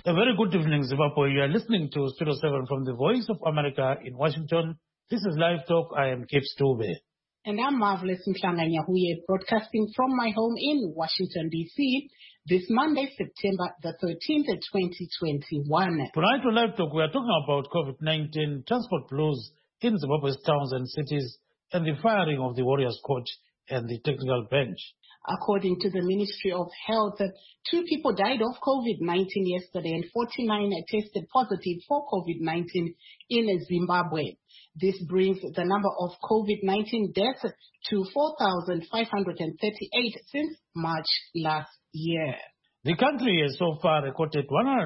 A very good evening, Zimbabwe. You are listening to Studio 7 from the Voice of America in Washington. This is Live Talk. I am Kip Stube. And I'm Marvelous Mhlanga-Nyahuye, broadcasting from my home in Washington, D.C., this Monday, September the 13th, 2021. Tonight on Live Talk, we are talking about COVID-19, transport blues in Zimbabwe's towns and cities, and the firing of the Warriors coach and the technical bench. According to the Ministry of Health, 2 people died of COVID-19 yesterday and 49 tested positive for COVID-19 in Zimbabwe. This brings the number of COVID-19 deaths to 4,538 since March last year. The country has so far recorded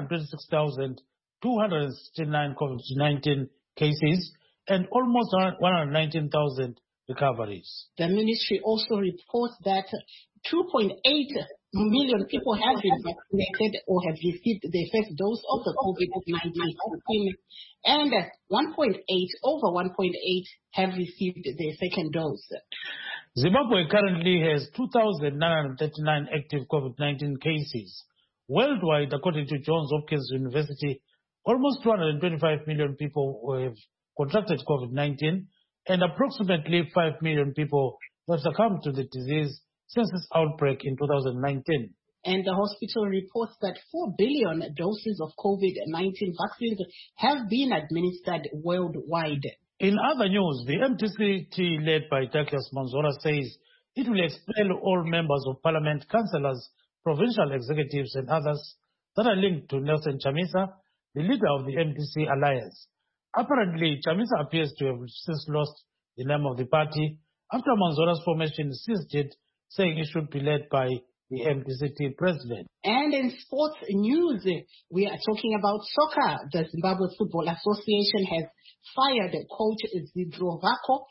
126,269 COVID-19 cases and almost 119,000 recoveries. The ministry also reports that 2.8 million people have been vaccinated or have received their first dose of the COVID-19 vaccine, and over 1.8 have received their second dose. Zimbabwe currently has 2,939 active COVID-19 cases. Worldwide, according to Johns Hopkins University, almost 225 million people have contracted COVID-19, and approximately 5 million people have succumbed to the disease since its outbreak in 2019. And the hospital reports that 4 billion doses of COVID-19 vaccines have been administered worldwide. In other news, the MTCT led by Douglas Manzora says it will expel all members of parliament, councillors, provincial executives and others that are linked to Nelson Chamisa, the leader of the MTC alliance. Apparently, Chamisa appears to have since lost the name of the party after Manzora's formation seized it, saying it should be led by the MTCT president. And in sports news, we are talking about soccer. The Zimbabwe Football Association has fired coach Zidrovako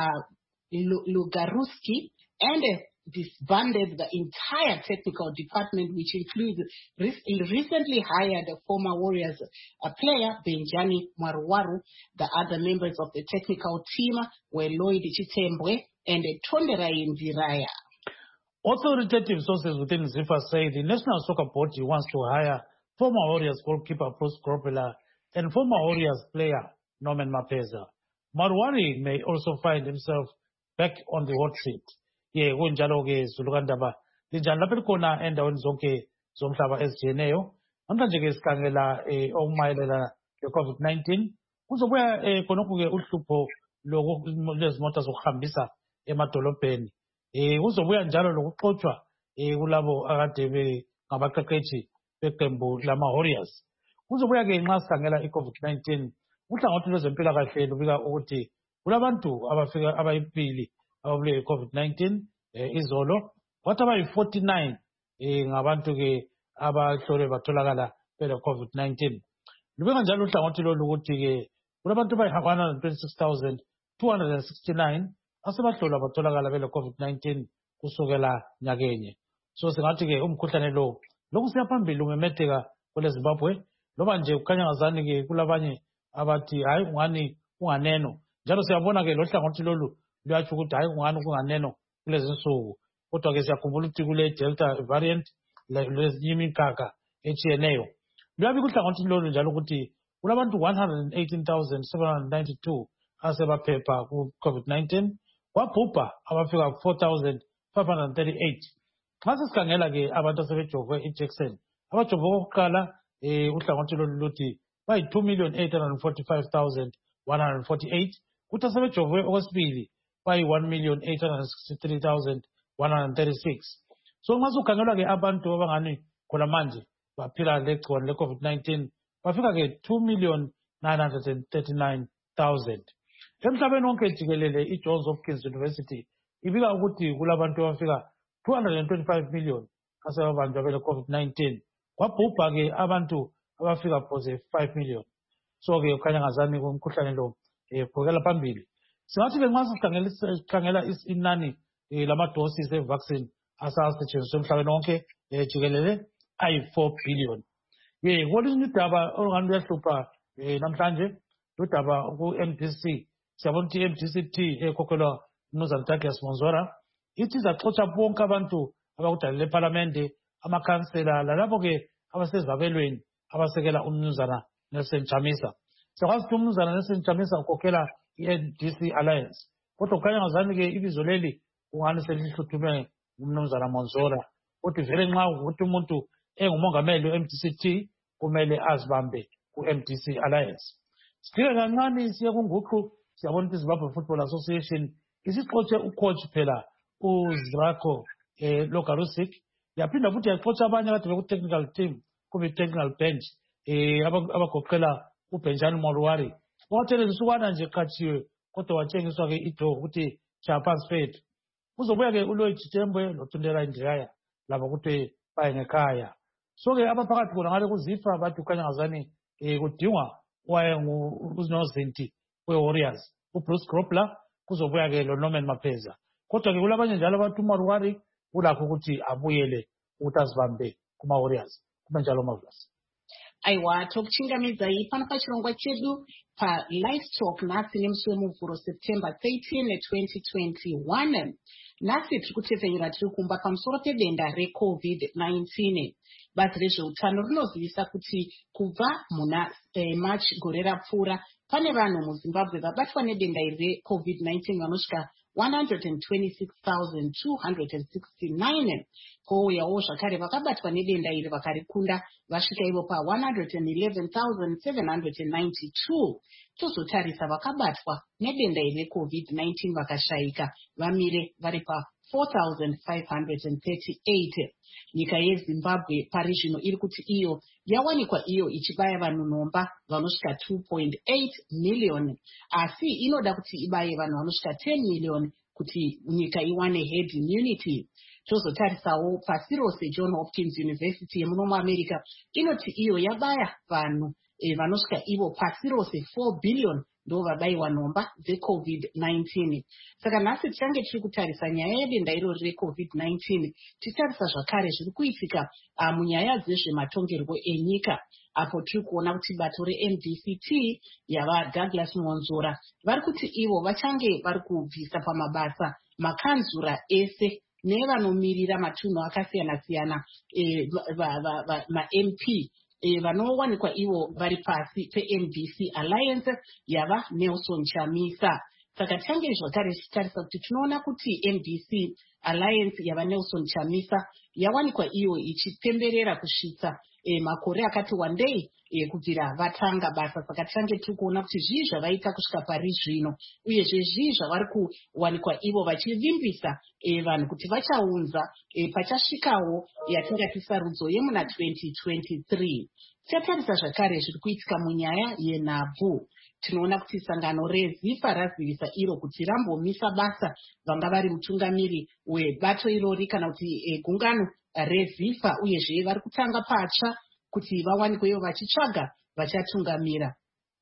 Lugaruski and disbanded the entire technical department, which includes recently hired former Warriors player Benjani Maruwaru. The other members of the technical team were Lloyd Chitembwe and Tonderai Nviraya. Authoritative sources within ZIFA say the National Soccer Board wants to hire former Warriors goalkeeper Bruce Gropela and former Warriors player Norman Mapeza. Maruwari may also find himself back on the hot seat. Ye kunjalo ke Zulukandaba linjani lapha likhona endaweni zonke zomhlaba ezijeneyo namhlanje ke sikhangela okumayelana le-COVID-19 kuzobuya khonokho ke uhlupho lezimota zokuhambisa emadolobheni kuzobuya njalo lokuxotshwa kulabo akade ngabaqeqeshi beqembu lama-Warriors. Kuzobuya ke nxa sikhangela i-COVID-19 uhlangothi lwezempilakahle lubika ukuthi kulabantu abafika abayibili ababule i-COVID-19 izolo kwathi abayi-49 ngabantu ke abahlolwe batholakala bele-COVID-19. Lubeka njalo uhlangothi lolu ukuthi ke kulabantu abayi-126,269 asebahlolwa batholakala bele-COVID-19 kusukela nyakenye. So singathi ke umkhuhlane lo lokusiya phambili umemetheka kwele Zimbabwe loba nje kukhanya ngazani ke kulabanye abathi hayi ungani unganeno njalo siyabona ke lo hlangothi lolu luyatsho ukuthi hayi ungani kunganeno kulezi nsuku kodwa ke siyakhumbula ukuthi kule Delta variant lezinye imikhakha etshiyeneyo. Luyabika uhlangothi lolu njalo ukuthi kulabantu 118,792 asebaphepha ku-COVID-19 kwabhubha abafika 4,538. Nxa sesikhangela ke abantu asebejovwe ijekiseni abajovwe okokuqala uhlangothi lolu luthi bayi-2,845,148 kuthi asebejovwe okwesibili bayi-1,863,136. So nxa sukhangelwa ke abantu abangani khona manje baphila legciwane le-COVID-19 bafika ke 2,939,000. Emhlabeni wonke jikelele i-Johns Hopkins University ibika ukuthi kulabantu abafika 225 million asebabanjwa bele-COVID-19 kwabhubha ke abantu abafika phose 5 million. So ke kukhanya ngazani kumkhuhlane lo qhubekela phambili. Singathi ke nxa sikhangela inani lama-doses e-vaccine asasetshenziswa emhlabeni wonke jikelele ayi-4 billion. Kwelinye udaba olungani luyahlupha namhlanje ludaba ku-MDC. Siyabona ukuthi i-MDCT ekhokhelwa uMnumzane Douglas Manzora ithi izaxotsha bonke abantu abakudalele ephalamende amakhansela lalabo ke abasezabelweni abasekela umnumzana Nelson Chamisa. Siyakwazi ukuthi umnumzana Nelson Chamisa ukhokhela i-NDC Alliance. Kodwa kukhanya ngazani-ke ibizo leli kungani selihluthulwe umnumzana Monzora. Kodwa vele nxa ukuthi umuntu engumongameli we-MDC-T kumele azibambe ku-MDC Alliance. Sifike kancane siye kunguqu siyabona ukuthi Zimbabwe Football Association isixotshe ucoach phela uZrako Logarusik. Yaphinda futhi yaxotsha abanye kade beku-technical team kumbe i-technical bench abagoqela uBenjani Mwaruwari. Wathele nsukwana nje qhatshiwe kodwa watshengiswa-ke idraw ukuthi Chapans Fed. Uzobuya-ke uLloyd Chitembwe noTundela Ndiyaya laba ukuthi baye ngekhaya. So-ke abaphakathi khona ngale kuzifa bathi kukhanya ngazani kudingwa uzinti we-Warriors uBruce Grobbler kuzobuya-ke lo-Norman Mapeza. Kodwa-ke kulabanye njalo abantu uMaruwari ulakho ukuthi abuyele ukuthi azibambe kuma-Warriors. Kuba njalo Marvelous. Aiwa tokuchingamidza pano pachirongwa chedu paLivestock nhasi nemusi wemuvhuro September 13, 2021. Nhasi tiri kutevhenyura tiri kumba pamusoro pedenda reCovid-19. Bazi rezveutano rinozivisa kuti kubva muna March gore rapfuura pane vanhu muZimbabwe vabatwa nedenda iri reCovid-19 vanosvika 126,269. Kouyawo zvakare vakabatwa nedenda iri vakarikunda vasvika ivo pa 111,792. Tozotarisa vakabatwa nedenda iri reCovid-19 vakashayika vamire vari pa 4,538. Nyika yeZimbabwe pari zvino iri kuti iyo yawanikwa iyo ichibaya vanhu nhomba vanosvika 2.8 million, asi inoda kuti ibaye vanhu vanosvika 10 million kuti nyika iwane herd immunity. Tozotarisawo pasi rose John Hopkins University yemuno muAmerica inoti iyo yabaya vanhu vanosvika ivo pasi rose 4 billion ndo vabayiwa nhomba dzeCovid-19. Saka nhasi tichange tiri kutarisa nyaya yedenda irori reCovid-19, titarisa zvakare zviri kuitika munyaya dzezvematongerwo enyika, apo tiri kuona kuti bato reMDC-T yava Douglas Monzora vari kuti ivo vachange vari kubvisa pamabasa makanzura ese nevanomirira matunhu akasiyana-siyana ma-MP vanowanikwa ivo vari pasi peMDC Alliance yava Nelson Chamisa. Saka tichange zvakare tichitarisa kuti tinoona kuti MDC Alliance yava Nelson Chamisa yawanikwa iyo ichipemberera kusvitsa makore akati wandei kubvira vatanga basa. Saka tichange tiri kuona kuti zvii zvavaita kusvika pari zvino, uyezve zvii zvavari kuwanikwa ivo vachivimbisa vanhu kuti vachaunza pachasvikawo yatingati sarudzo yemuna 2023. Tichatarisa zvakare zviri kuitika munyaya yenhabvu. Tinoona kuti sangano reZIFA razivisa iro kuti rambomisa basa vanga vari mutungamiri webato irori kana kuti gungano reZIFA, uyezve vari kutanga patsva kuti vawanikwe ivo vachitsvaga vachatungamira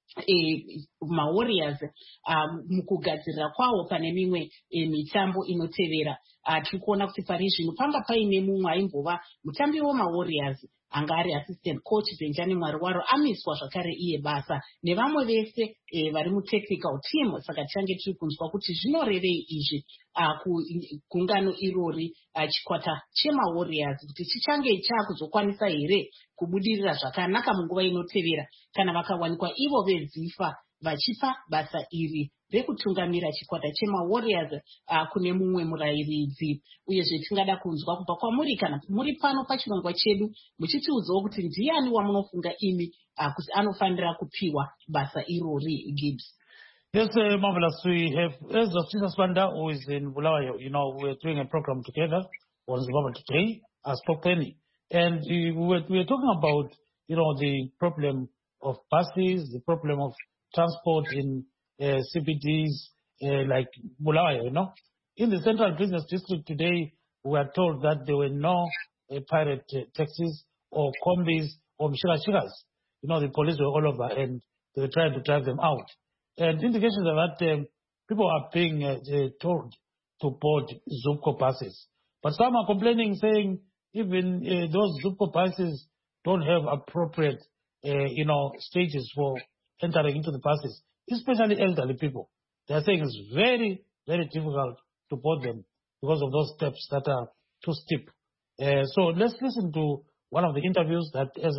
maWarriors mukugadzirira kwawo pane mimwe mitambo inotevera. Tiri kuona kuti pari zvino panga paine mumwe aimbova mutambi wemaWarriors anga ari assistant coach Benjani Mwaruwaro amiswa zvakare iye basa nevamwe vese vari mutechnical team. Saka tichange tiri kunzwa kuti zvinorevei izvi kugungano irori chikwata chemaWarriors kuti chichange chaakuzokwanisa here kubudirira zvakanaka munguva inotevera kana vakawanikwa ivo veZIFA vachipa basa iri rekutungamira chikwata chemaWarriors kune mumwe murayiridzi. Uyezve tingada kunzwa kubva kwamuri kana muri pano pachirongwa chedu muchitiudzawo kuti ndiani wamunofunga imi kuti anofanira kupiwa basa irori. Gibbs. Yes, Marvelous. We have Ezra Sibanda, who is in Bulawayo. We're doing a program together on Zimbabwe Today, as Penny. And we were talking about, the problem of buses, the problem of transport in CBDs like Bulawayo, In the Central Business District today, we are told that there were no pirate taxis or combis or mshirashiras. The police were all over and they were trying to drive them out. And indications are that people are being told to board Zupco buses. But some are complaining, saying even those Zupco buses don't have appropriate, stages for entering into the buses, especially elderly people. They are saying it's very, very difficult to board them because of those steps that are too steep. So let's listen to one of the interviews that Ezra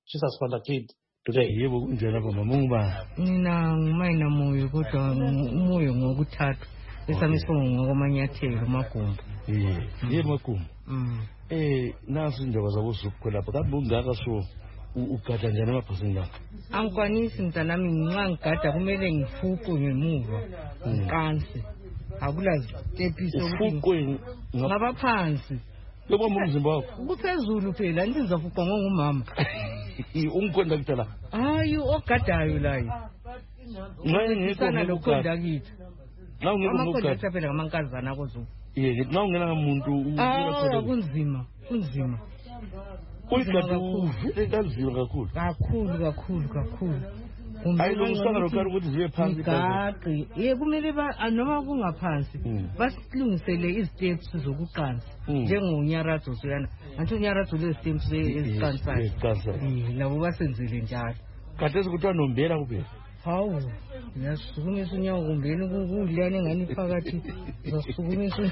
she suspended today. Yebo kunjalo lapha mama ungubani? Mina ngumayina moyo kodwa umoyo ngokuthathu. Esami songo ngokumanyathelo magumbi. Yebo magumbi. Naso indaba zabo zukho lapha. Kambe ungaka so ugada njani amabhasini lapha? Angikwanisi mntanami nxa ngigada kumele ngifuqwe ngemuva. Ngiqansi. Akula zitepiso ufuqwe ngabaphansi. Lokho umzimba wakho. Kuphezulu phela ndithi ngizafuqwa ngongumama. Ungikhonda kuthala. Hayi ogadayo layi. Manje ngikho ngokukhonda kithi. Nawu ngeke ngokukhonda phela ngamankazana kozo. Yeke nawu ngena umuntu uyakhona kunzima. Uyikade uvile kanzima kakhulu. Ayilungisanga lokho ukuthi zibe phansi igaqi kumele noma kungaphansi basilungisele iziteps zokuqansa njengonyaradzo suyana anthi unyaradzo leziteps eziqansayo labo basenzele njalo kade sikuthiwa nombela kuphela hawu ngiyasukumisa unyawo kumbeni kudlane ngani phakathi ngasukumisa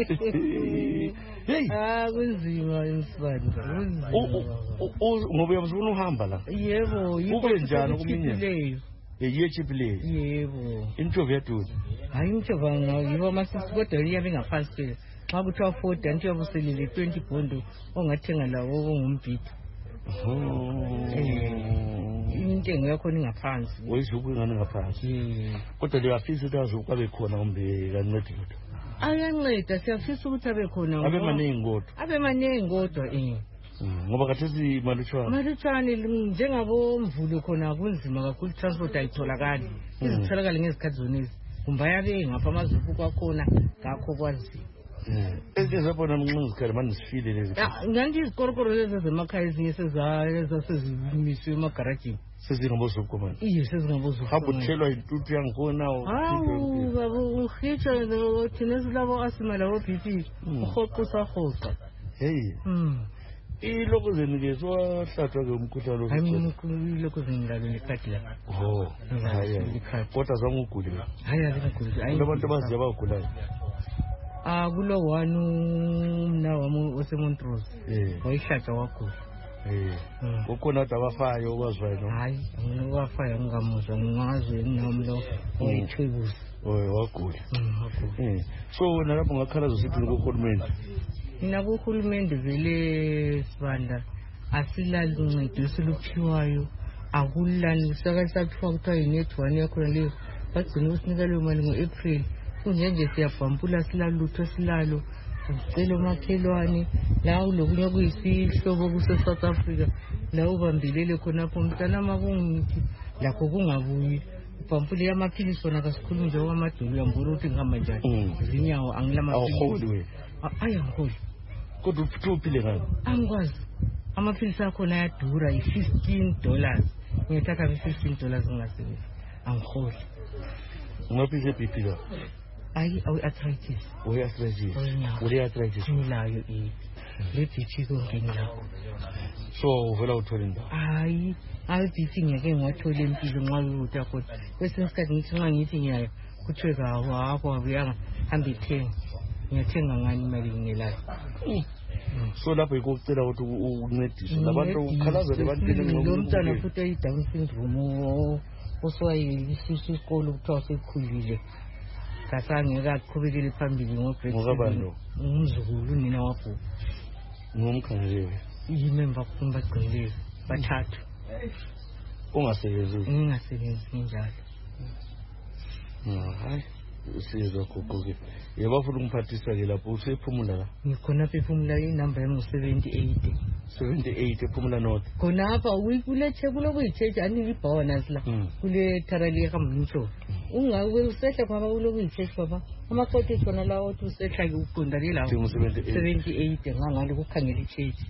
kunzima insibanda ngoba uyabuzuna uhamba la yebo kube njani kuminyaka yichipileyo yebo intshova yaduza hayi intshova yibo amasisi kodwa iyabe ngaphansi xa kuthiwa 40 anti uyabuselele 20 bondo ongathenga lawo ongumbhidi intengo yakhona ingaphansi wezuku ingane ngaphansi kodwa liyafisa ukuthi azuku abe khona kumbe kancedi ayanceda siyafisa ukuthi abe khona abe maningi kodwa ngoba kathesi malutshwane njengabo mvulo khona kunzima kakhulu transport ayitholakali izitholakala ngezikhathi zonezi kumbayabe ngapha amazuku kwakhona ngakho kwazi ezabona mnqizikhala manje sifile lezi nganti izikorokoro lezi zemakhaya ezinye sezimiswe emagarajini sezingabozukho manje sezingabozukho abuthelwa intuthu yangikhona hawu babo uhitsha thina silabo asima labo BP uhoqa iloko zenike swahlatshwa ke umkhuhlane lo hayi iloko zenilalo lekhadi la hayi kodwa zangugule hayi akuguli abantu abaziya bagulayo kulo one umna wami oseMontrose wayihlatshwa wagula ukhona kodwa abafayo okwaziwayo no hayi ngokwafayo ngingamuzwa ngingazwe nami lo oyithwebuza wagula so nalapho ngakhalaza usithi ngohulumende mina kuhulumende vele sibanda asilali uncediso luphiwayo akulani sakathiwa kuthiwa yinethiwani yakhona leyo bagcina ukusinika leyo mali ngo-April kunjenje siyabhampula silalutho silalo sicela umakhelwane la ulokunye kuyisihlobo kuse-South Africa la ubambilele khonapho mntanama kungithi lakho kungabuyi ubhampule yamaphilisi wona kasikhulumi nje okwamadolo uyambona ukuthi ngihamba njani zinyawo angilamaphilisi ayangiholi kodwa uphile ngani angikwazi amaphilisi akhona ayadura $15 ngiyathatha $15 ngingasebenzi angiholi ungaphile BP la hayi arthritis arthritis ngilayo le BP konke ngilakho so uvela uthola indaba hayi BP ngeke ngiwathole empilo nxa ukuthi akhona kwesinye isikhathi ngithi nxa ngithi ngiyaya kuthiwe kawo abuyanga hambe thenga ngiyathenga ngani imali ngelayo so lapho ikucela ukuthi uncedise labantu ukhalazele ebantwini lo mntwana futhi ayi-Down syndrome oswayisiso isikolo kuthiwa sekhulile kasangeke aqhubekele phambili ngokabani umzukulu nina wabhuka ngomkhangeleli yimemba kumbagcinileyo bathathu ungasebenzi ngingasebenzi njalo hayi usizwa gogoke yabafuna umphathisa ke lapho usephumula la ngikhona ephumula inamba yami ngu78 ephumula north khonapha ukulethe kulokuyicheche anilibhawa nasi la kule tharali ekamncho ungawe usehla kwaba kulokuyicheche baba amakhothe khona la othi usehla ke uqonda le lawo 78 ngangale kukhangela icheche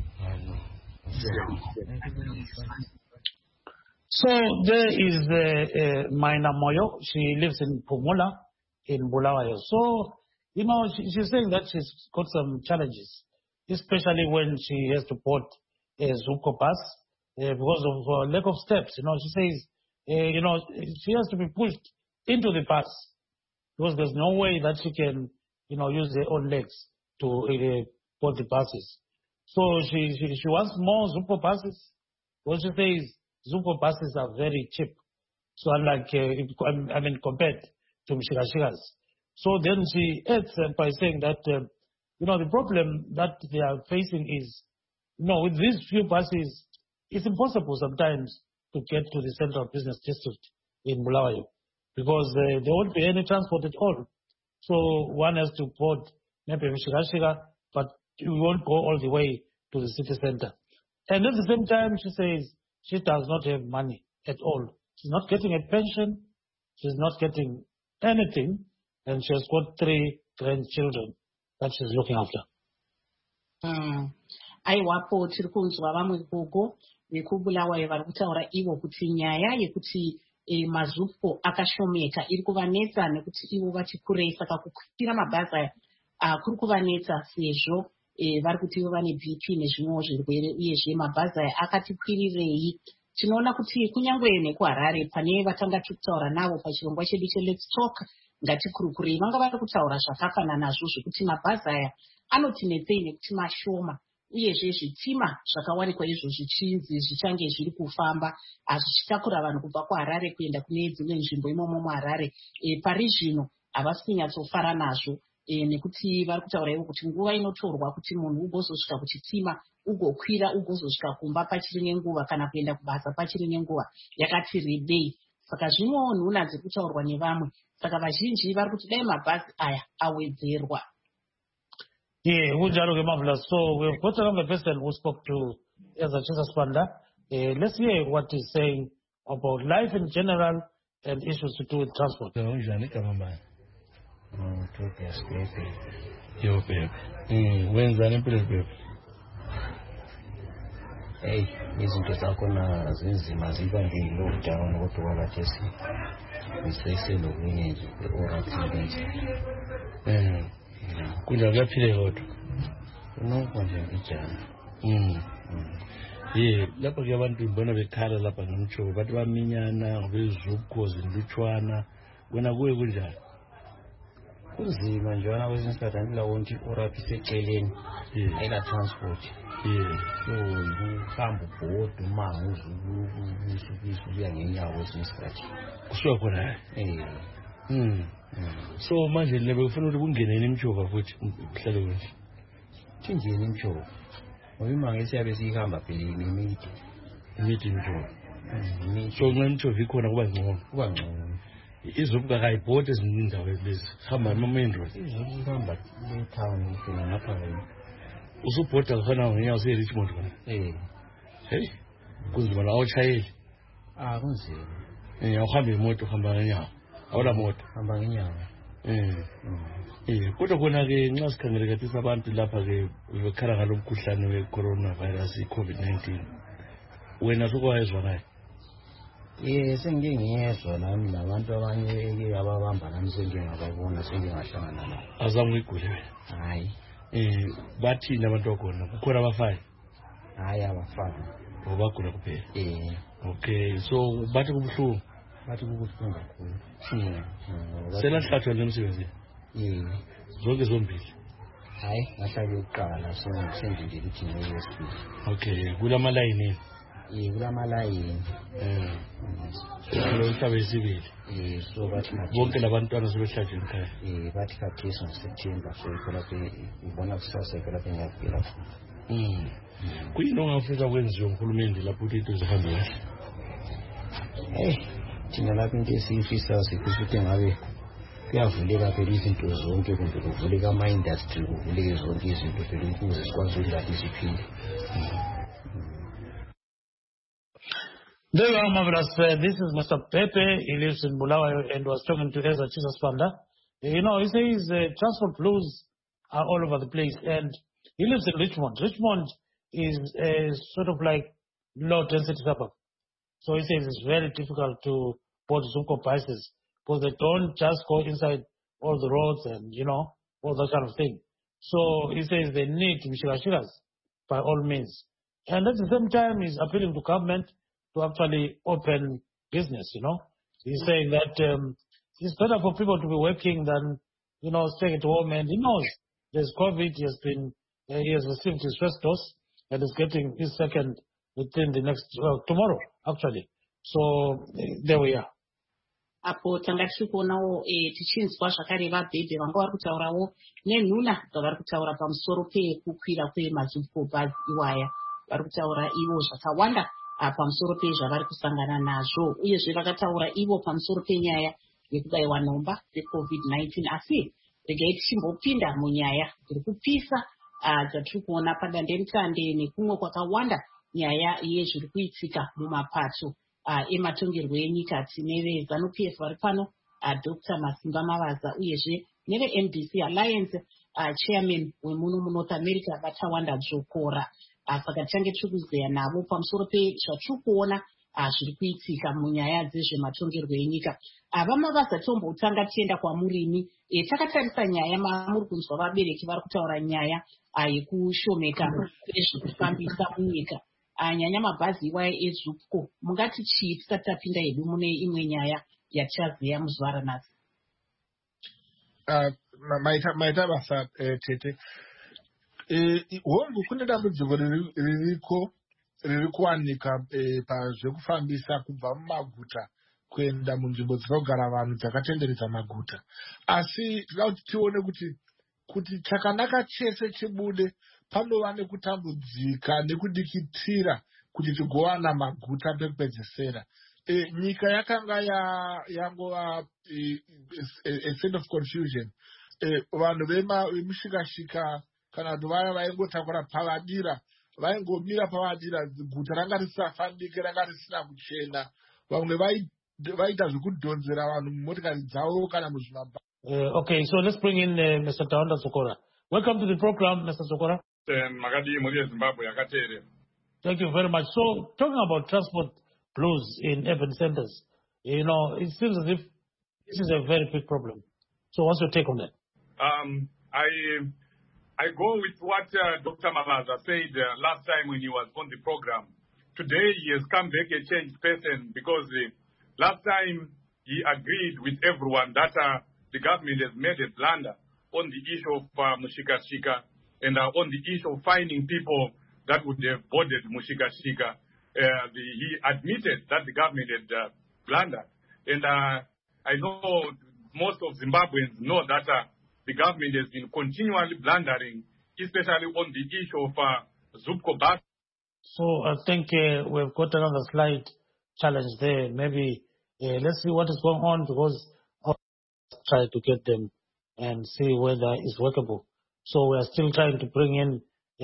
So there is Maina Moyo. She lives in Pumula in Bulawayo. So, she's saying that she's got some challenges, especially when she has to port a Zuko bus because of lack of steps. She says, she has to be pushed into the bus because there's no way that she can, use her own legs to port the buses. So she wants more Zuko buses Well, she says Zumco buses are very cheap. So unlike, compared to Mshikashikas. So then she adds by saying that, the problem that they are facing is, with these few buses, it's impossible sometimes to get to the central business district in Bulawayo because there won't be any transport at all. So one has to board maybe Mshikashika, but you won't go all the way to the city center. And at the same time, she says she does not have money at all. She's not getting a pension. She's not getting anything. And she has got 3 grandchildren that she's looking after. Aiwapo tiri kunzwa vamwe gogo vekubulawayo vari kutaura ivo kuti nyaya yekuti mazupko akashomeka iri kuvanetsa nekuti ivo vachikurei saka kukwira mabhazi aya kuri kuvanetsa sezvo vari kuti ivo vane BP nezvimwewo zvirwere uyezve mabhazi aya akati kwirirei. Tinoona kuti kunyange nekuHarare pane vatanga kutaura navo pachirongwa chedu cheLet's Talk ngatikurukurei vanga vari kutaura zvakafana nazvo zvekuti mabhazi aya anotinetsei nekuti mashoma uyezve zvitima zvakawanikwa izvo zvichinzi zvichange zviri kufamba zvichitakura vanhu kubva kuHarare kuenda kune dzimwe nzvimbo imomo muHarare pari zvino havasi kunyatsofara nazvo nekuti vari kutaura ivo kuti nguva inotorwa kuti munhu ugozosvika kuchitima ugokwira ugozosvika kumba pachiri nenguva kana kuenda kubasa pachiri nenguva yakati rebei. Saka zvimwewo nhuna dziri kutaurwa nevamwe. Saka vazhinji vari kuti dai mabhazi aya awedzerwa. So we've got another person who spoke to Ezachisa Spanda. Let's hear what he's saying about life in general and issues to do with transport. Hey, izinto zakhona zinzima ziba nge-lockdown kodwa kakathesi ngisesenokunye nje orathilezi kunja kuyaphile kodwa nokho nje ngijana lapha ke abantu ngibona bekhala lapha ngomtsho bathi baminyana ngobezukho zindlutshwana wena kuwe kunjani kunzima njana kwesinye isikhathi andilawona ukuthi oraphi iseceleni ayila transport so ukuhamba ubhoda umango usukuya ngenyawo kwesinye isikhathi kusuka khona so manje lebe kufuna ukuthi kungeneni imtshova futhi kuhlale kunje thingeni imtshova ngoba imango esiyabe siyihamba phela imidi imtshova so nxa imtshova ikhona kuba ngcono izuphi kakayibhodi eziningi indawo lezi hamba ama-main road ihamba le-town phela ngapha usubhoda khona ngenyawo siye-Richmond khona heyi kunzima la awutshayeli kunzima awuhambe imoto uhamba ngenyawo awula moto hamba ngenyawo kodwa khona-ke nxa sikhangele kathesi abantu lapha-ke bekhala ngalo mkhuhlane we-coronavirus i-COVID-19 wena sokwayezwa naye sengike ngiyezwa nami nabantu abanye ababamba nami sengike ngababona sengike ngahlangana nabo azange uyigule wena hayi bathini abantu bakhona kukhona abafayo hayi abafana bagula kuphela okay so bathi kubuhlungu kakhulu selahlatshwa nemsebenzini zonke zombili hayi ngahlala yokuqala sengindile ukuthi ngiyesibili okay kulamalayini kulamalayini uhlabe isibili so bathi bonke labantwana sebehlatshwe ekhaya bathi khathesi ngoSeptember so ikolapho ubona kusasa ikolapho ngiyafika futhi kuyini ongafisa kwenziwe nguhulumende lapho ukuthi into zihambe kahle thina lapho into esiyifisa sifisa ukuthi ngabe kuyavuleka phela izinto zonke kumbe kuvuleka ama-industry kuvuleke zonke izinto phela ukuze sikwazi ukudlala iziphile. There you are, marvelous. This is Mr. Pepe. He lives in Bulawayo and was talking to Ezachisa Spanda. He says transport flows are all over the place, and he lives in Richmond. Richmond is a sort of like low-density suburb. So he says it's very difficult to board Zumco buses because they don't just go inside all the roads and, all that kind of thing. So he says they need Mshikashikas by all means. And at the same time, he's appealing to government to actually open business, He's saying that it's better for people to be working than, staying at home. And he knows there's COVID. He has received his first dose and is getting his second within the next, tomorrow, actually. So there we are. Apo tanga tiri kuonawo tichinzwa zvakare vabhebhe vanga vari kutaurawo nenhuna dzavari kutaura pamusoro pekukwira kwemazupco bus iwaya. Vari kutaura ivo zvakawanda pamusoro pezvavari kusangana nazvo, uyezve vakataura ivo pamusoro penyaya yekubayiwa nhomba dzeCovid-19. Asi regai tichimbopinda munyaya dziri kupisa dzatiri kuona padandemutande nekumwe kwakawanda, nyaya yezviri kuitika mumapato ematongerwo enyika. Tine veZANU-PF vari pano, Dr. Masimba Mavaza, uyezve neve-NDC Alliance chairman wemuno muNorth America Batawanda Dzvokora. Saka tichange tiri kuzeya navo pamusoro pezvatiri kuona zviri kuitika munyaya dzezvematongerwo enyika. Vamavaza tombotanga tienda kwamurimi. Takatarisa nyaya mamuri kunzwa vabereki vari kutaura nyaya yekushomeka kwezvekufambisa munyika. Nyanya mabhazi iwaya eZupco, mungati chii tisati tapinda hedu mune imwe nyaya yatichazeya muzuva ranhasi? Maita basa Tete. Hongu kune dambudziko riri kuwanika pazvekufambisa kubva mumaguta kuenda munzvimbo dzinogara vanhu dzakatenderedza maguta. Asi tinoda kuti tione kuti chakanaka chese chibude panova nekutambudzika nekudikitira kuti tigowana maguta pekupedzisira. Nyika yakanga yangova a state of confusion. Vanhu vemushikashika kana kuti vaya vaingotakura pavadira vaingomira pavadira, guta ranga risafambike, ranga risina kuchena. Vamwe vaita zvekudhonzera vanhu mumotikari dzavo kana muzvimabha. Okay, so let's bring in Mr. Taonda Tsokora. Welcome to the program, Mr. Tsokora. Thank you very much. So, talking about transport blues in urban centers, it seems as if this is a very big problem. So, what's your take on that? I go with what Dr. Mavaza said last time when he was on the program. Today, he has come back a changed person because last time he agreed with everyone that the government has made a blunder on the issue of Mushikashika and on the issue of finding people that would have boarded Mushikashika. He admitted that the government had blundered. And I know most of Zimbabweans know that the government has been continually blundering, especially on the issue of Zupco bus. So I think we've got another slight challenge there. Maybe let's see what is going on, because I'll try to get them and see whether it's workable. So we are still trying to bring in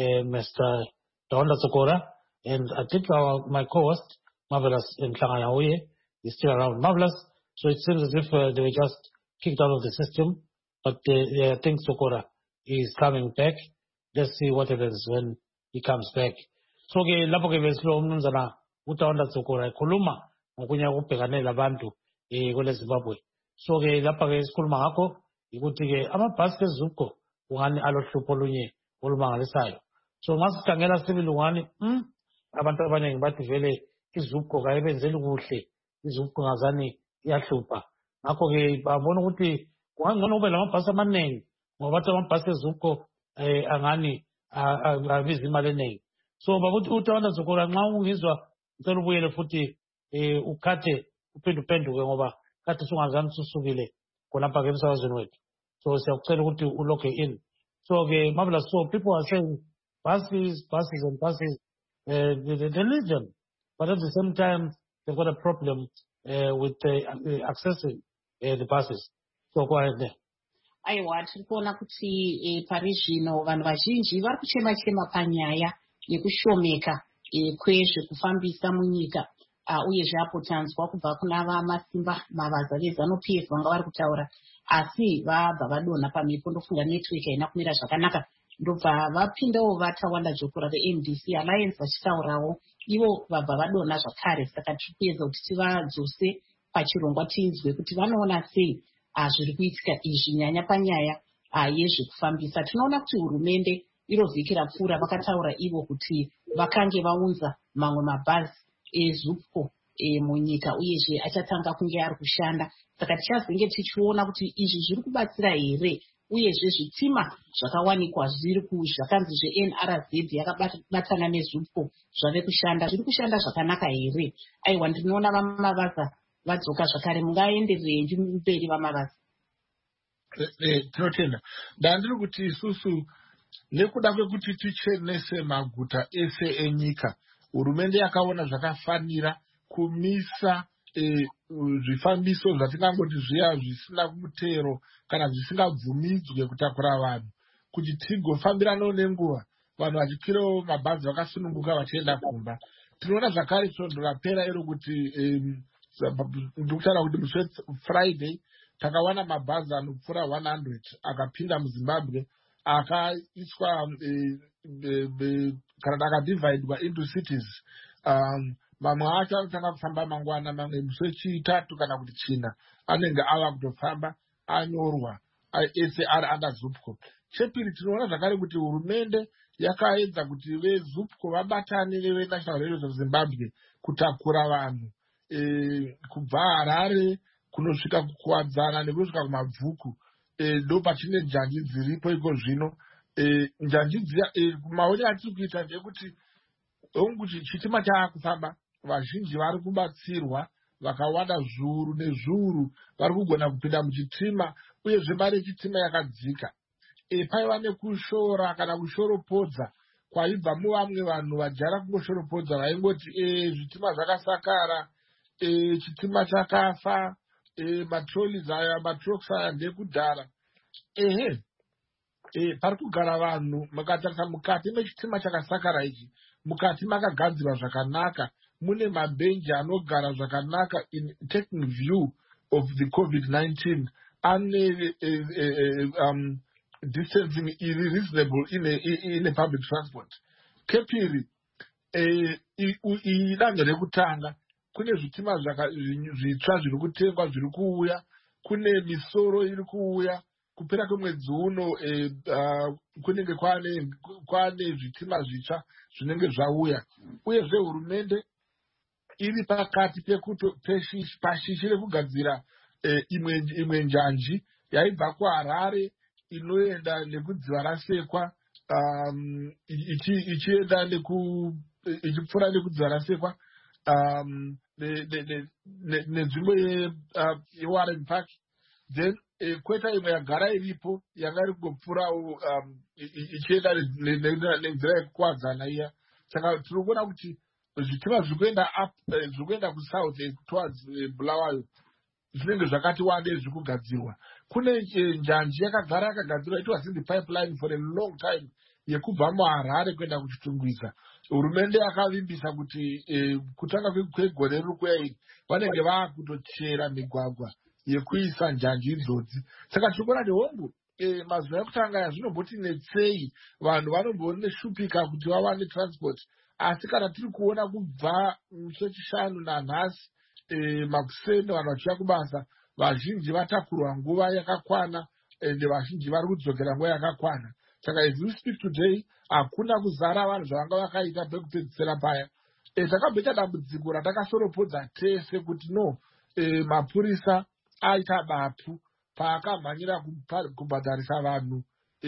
Mr. Taonda Tsokora, and I think my co-host, Marvelous Nhlanganya, is still around. Marvelous. So it seems as if they were just kicked out of the system, but I think Tsokora is coming back. Let's see what happens when he comes back. So lapho ke besilo umnumzana uTaonda Tsokora ekhuluma ngokunya ukubhekanela abantu kwele Zimbabwe. So ke lapha ke isikhuluma ngakho ukuthi ke amabhasi eZupco ungani alohlupho olunye olumangalisayo. So ngasikhangela sibili ungani abantu abaningi bathi vele iZupco kayibenzeli kuhle, iZupco ngazani iyahlupha. Ngakho ke babona ukuthi kungangcono kube lamabhasi amaningi ngoba bathi amabhasi eZupco angani abiza imali eningi. So bakuthi uTaonda Tsokora nxa ungizwa ngicela ubuyele futhi ukhathe uphenduke ngoba kade sungazani susukile khonapha ke emsakazweni wethu. So siyakucela ukuthi uloge in. So ke Marvelous, so people are saying buses and buses, they need them, but at the same time they've got a problem with accessing the buses. So go ahead there. Aiwa, tiri kuona kuti pari zvino vanhu vazhinji vari kuchema-chema panyaya yekushomeka kwezvekufambisa munyika. Uyezve apo tanzwa kubva kuna vaMasimba Mavaza veZANU-PF vanga vari kutaura, asi vabva vadonha pamhepo, ndofunga network haina kumira zvakanaka, ndobva vapindawo vaTaonda Tsokora veMDC Alliance vachitaurawo, ivo vabva vadonha zvakare. Saka tiri kuedza kuti tivadzose pachirongwa tinzwe kuti vanoona sei zviri kuitika izvi, nyanya panyaya yezvekufambisa. Tinoona kuti hurumende iro vhiki rapfuura vakataura ivo kuti vakange vaunza mamwe mabhazi eZupco munyika, uyezve achatanga kunge ari kushanda. Saka tichazenge tichiona kuti izvi zviri kubatsira here uyezve zvitima zvakawanikwa zvakanzi zveNRZ yakabatana nezUPCO zvave kushanda zviri kushanda zvakanaka here? Aiwa, ndinoona vaMavaza vadzoka zvakare, mungaendererei mberi vaMavaza? Tinotenda ndandiri kuti isusu nekuda kwekuti tichenese maguta ese enyika, hurumende yakaona zvakafanira kumisa zvifambiso zvatingangoti zviya zvisina mutero kana zvisingabvumidzwe kutakura vanhu, kuti tigofambiranawo nenguva vanhu vachikwirawo mabhazi vakasununguka vachienda kumba. Tinoona zvakare svondo rapera iro kuti ndikutaura kuti musi weFriday takawana mabhazi anopfuura 100 akapinda muZimbabwe akaiswa kana akadivhaidwa into cities. Mamwe acho anotanga kufamba mangwana, mamwe musi wechitatu kana kuti china anenge ava kutofamba anyorwa ese ari under ZUPCO. Chepiri, tinoona zvakare kuti hurumende yakaedza kuti veZUPCO vabatane neveNational Railways of Zimbabwe kutakura vanhu kubva Harare kunosvika kukuwadzana nekusvika kumabvuku. Ndo pachine njanji dziripo iko zvino. Njanji dziya maonero atiri kuita ndekuti onguti chitima chaakufamba vazhinji vari kubatsirwa, vakawanda zviuru nezviuru vari kugona kupinda muchitima, uyezve mari yechitima yakadzika. Paiva nekushora kana kushoropodza kwaibva muvamwe vanhu vajara kungoshoropodza vaingoti zvitima zvakasakara, chitima chakafa, matrolleys aya matrokes aya ndekudhara. Pari kugara vanhu, mukatarisa mukati mechitima chakasakara ichi, mukati makagadzirwa zvakanaka, mune mabhenji anogara zvakanaka in taking view of the COVID-19, ane distancing iri reasonable in a public transport. Kepiri, danho rekutanga kune zvitima zvitsva zviri kutengwa zviri kuuya, kune misoro iri kuuya. Kupera kwemwedzi uno kunenge kwane zvitima zvitsva zvinenge zvauya, uyezve hurumende iri pakati pashishi rekugadzira imwe njanji yaibva kuHarare inoenda nekudziva rasekwa ichienda ichipfuura nekudziva rasekwa nenzvimbo yeWarren Park. Then kweta imwe yagara iripo yanga iri kungopfuurawo ichienda nenzira yekukwadzana iya. Saka tiri kuona kuti zvitima zviri kuenda kusouth towards Bulawayo zvinenge zvakati wandei zviri kugadzirwa. Kune njanji yakagadzirwa, it was in the pipeline for a long time, yekubva muHarare kuenda kuchitungwiza. Hurumende yakavimbisa kuti kutanga kwegore riri kuuya iri vanenge vaakutochera migwagwa yekuisa njanji idzodzi. Saka tiri kuona nehombu mazuva ekutanga aya zvinomboti netsei, vanhu vanomboneshupika kuti vawane transport. Asi kana tiri kuona kubva musi wechishanu nanhasi makuseni vanhu vachiuya kubasa, vazhinji vatakurwa nguva yakakwana ende vazhinji vari kudzokera nguva yakakwana. Saka as we speak today hakuna kuzara vanhu zvavanga vakaita pekupedzisira paya. Takabvita dambudziko ratakasoropodza tese kuti no, mapurisa aita bapu paakamhanyira kubhadharisa vanhu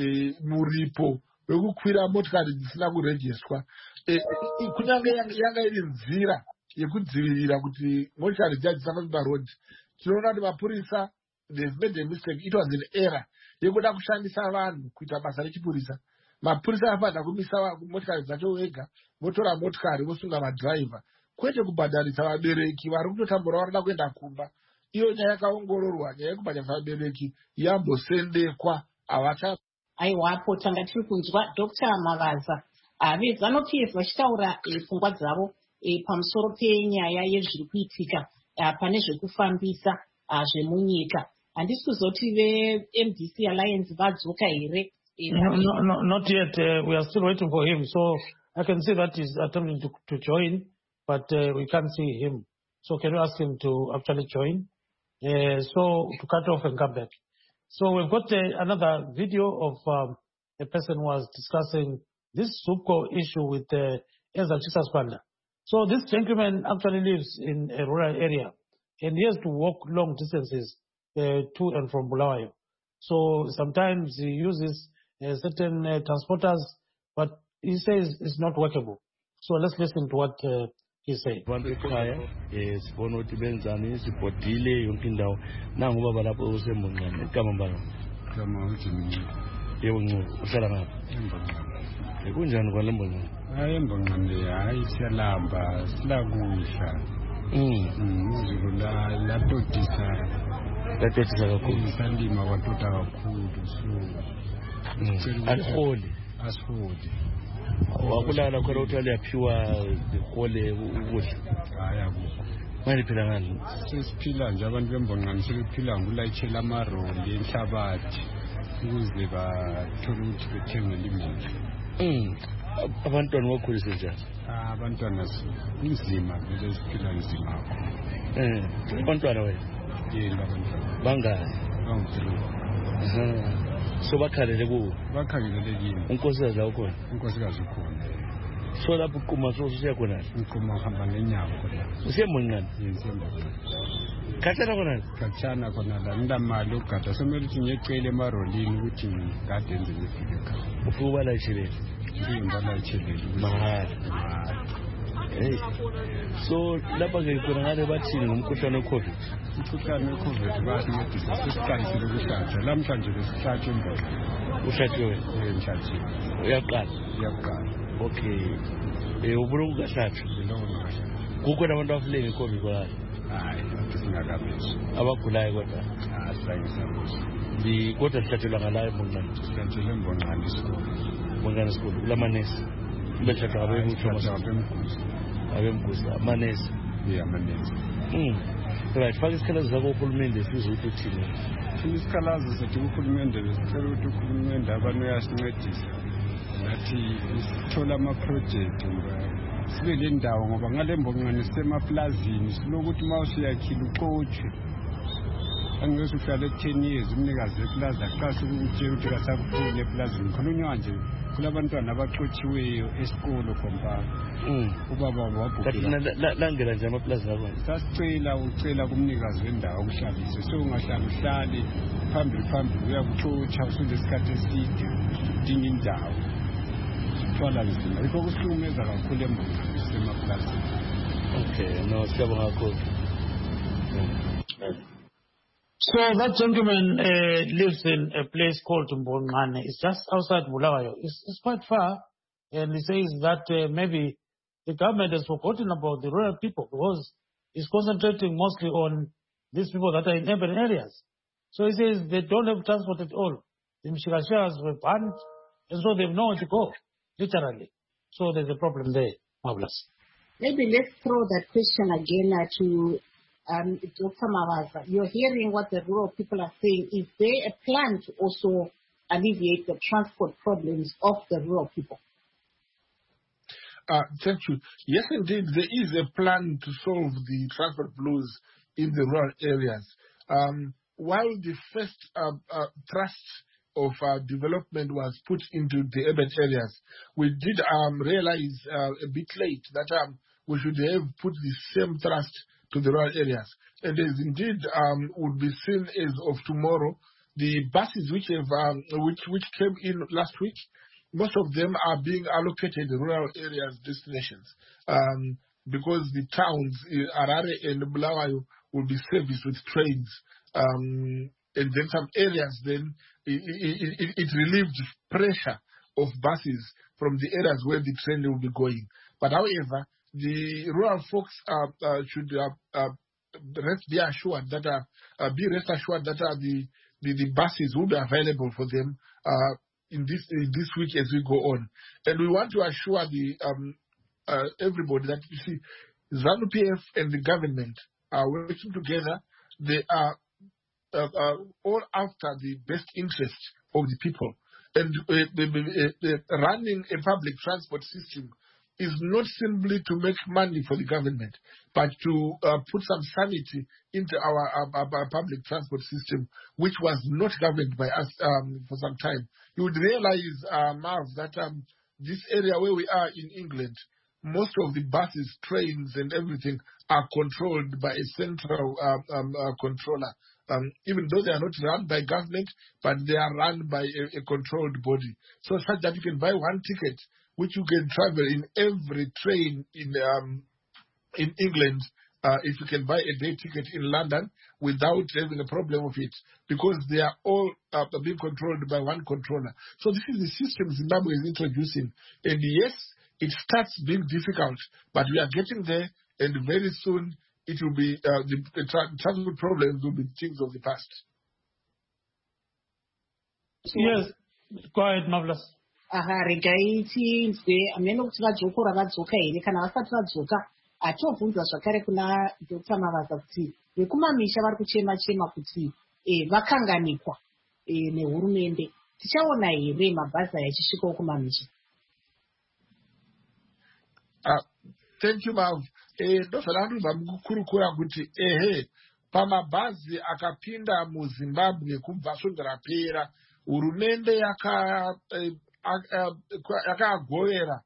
muripo wekukwira motikari dzisina kurejeswa. Kunyange yanga iri nzira yekudzivirira kuti motikari dziya dzisafambi parodhi. Tinoona kuti mapurisa, they've made a mistake, it was an error yekuda kushandisa vanhu kuita basa rechipurisa. Mapurisa afanira kumisa motikari dzacho wega, votora motikari vosunga madhiraivha, kwete kubhadharisa vabereki vari kutotambura varida kuenda kumba. Iyo nyaya yakaongororwa, nyaya yekubhadharisa vabereki yambosendekwa, havacha. Aiwapo tanga tiri kunzwa Dr. Mavaza veZANU-PF vachitaura pfungwa dzavo pamusoro penyaya yezviri kuitika pane zvekufambisa zvemunyika. Handisi kuzoti veMDC Alliance vadzoka here? No, not yet. We are still waiting for him. So I can see that he's attempting to join, but we can't see him. So can you ask him to actually join? So to cut off and come back. So we've got another video of a person who was discussing this ZUPCO issue with Enza Chisaskwanda. So this gentleman actually lives in a rural area and he has to walk long distances to and from Bulawayo. So sometimes he uses certain transporters, but he says it's not workable. So let's listen to what he said. Abantu ekhaya sibona ukuthi benzani sibhodile yonke indawo nangu baba lapho useMbonqane igama mbalo Igama uJimini yebo Ncube uhlala ngapha kunjani kwa Mbonqane hayi eMbonqane hayi siyalamba silakudla umuzulu lapho latotisa kakhulu salima kwatota kakhulu so asiholi wakulala khona ukuthi aliyaphiwa ihole ukudla hayi akukho manje phela ngani sesiphila nje abantu beMbonqane sebephila ngokulayitshela amaroli enhlabathi ukuze bathole ukuthi bethengele imithi abantwana bakhulise njani abantwana kunzima vele siphila nzima abantwana wena yini abantwana bangani so bakhalele kuwo bakhangelele kini unkosikazi la ukhona unkosikazi ukhona so lapho uquma so usiya khona uquma uhamba ngenyawo khona useMbonqane khatshana khona khatshana khona la ndamali ogada somele ukuthi ngiyecela emarolini ukuthi ngigade enze ngifike ekhaya ufike ubalayitshele ngibalayitshele mahhala hey so lapha ke khona ngale bathini ngomkhuhlane weCovid umkhuhlane weCovid basincedisa sesiqalisile ukuhlatshwa lamhlanje besihlatshwe eMbonqane uhlatshwe wena ngihlatshwe uyaqala okay ubulungu ukahlatshwa kukho nabantu abafile ngeCovid kwala hayi singakabezo abagulayo kodwa kodwa sihlatshelwa ngalayo eMbonqane sihlatshelwe eMbonqane isikolo kulamanesi ubehlatshwa abemgusi amanesi amanesi right faka isikhalazo sakho uhulumende size ukuthi uthini isikhalazo sethu uhulumende besicela ukuthi uhulumende abantu uyasincedisa nathi sithola amaprojekthi sibe le ndawo ngoba ngale Mbonqane sisemaplazini silokuthi uma usiyakhila uxotshwe angeke uhlale 10 years umnikazi weplaza aqashe ukutshela ukuthi kasakuphile eplazini khulunywa nje kulabantwana abaxotshiweyo esikolo compound ubaba wabhukela langela nje amaplaza akho sasicela ucela kumnikazi wendawo ukuhlalise so ungahlala uhlale phambili uyakuxotsha usulesikhathi eside udinga indawo thwala nzima yikho kuhlukumeza kakhulu eMbonqane sisemaplazini okay no siyabonga kakhulu. So that gentleman lives in a place called Mbonqane. It's just outside Bulawayo. It's quite far. And he says that maybe the government has forgotten about the rural people because it's concentrating mostly on these people that are in urban areas. So he says they don't have transport at all. The Mshikashas were banned, and so they have nowhere to go, literally. So there's a problem there, Marvelous. Maybe let's throw that question again to Dr. Mavaza. You're hearing what the rural people are saying. Is there a plan to also alleviate the transport problems of the rural people? Thank you. Yes, indeed, there is a plan to solve the transport blues in the rural areas. While the first thrust of development was put into the urban areas, we did realize a bit late that we should have put the same thrust to the rural areas. And as indeed would be seen as of tomorrow, the buses which have which came in last week, most of them are being allocated rural areas destinations because the towns, Harare and Bulawayo, will be serviced with trains. And then some areas, then it relieved pressure of buses from the areas where the train will be going. But however, the rural folks should be rest assured that the buses will be available for them in this week as we go on. And we want to assure the everybody that, you see, ZANU-PF and the government are working together. They are all after the best interest of the people. And running a public transport system is not simply to make money for the government, but to put some sanity into our public transport system, which was not governed by us for some time. You would realize, Marv, that this area where we are in England, most of the buses, trains, and everything are controlled by a central controller. Even though they are not run by government, but they are run by a controlled body. So such that you can buy one ticket, which you can travel in every train in England, if you can buy a day ticket in London without having a problem of it, because they are all being controlled by one controller. So this is the system Zimbabwe is introducing. And yes, it starts being difficult, but we are getting there, and very soon it will be, the transport problems will be things of the past. Yes, go ahead, Marvelous. regaiti nzwe amene kuti vadzokora vadzoka here kana vasati vadzoka atobvunza zvakare kuna Dr. Mavaza kuti vekumamisha vari kuchema kuti vakanganikwa nehurumende. Tichaona here mabhazi aya echisvikawo kumamisha? Thank you, Mav. Ndozvanandibva mukukurukura kuti pamabhazi akapinda muZimbabwe kubva svonge rapera, hurumende yakagovera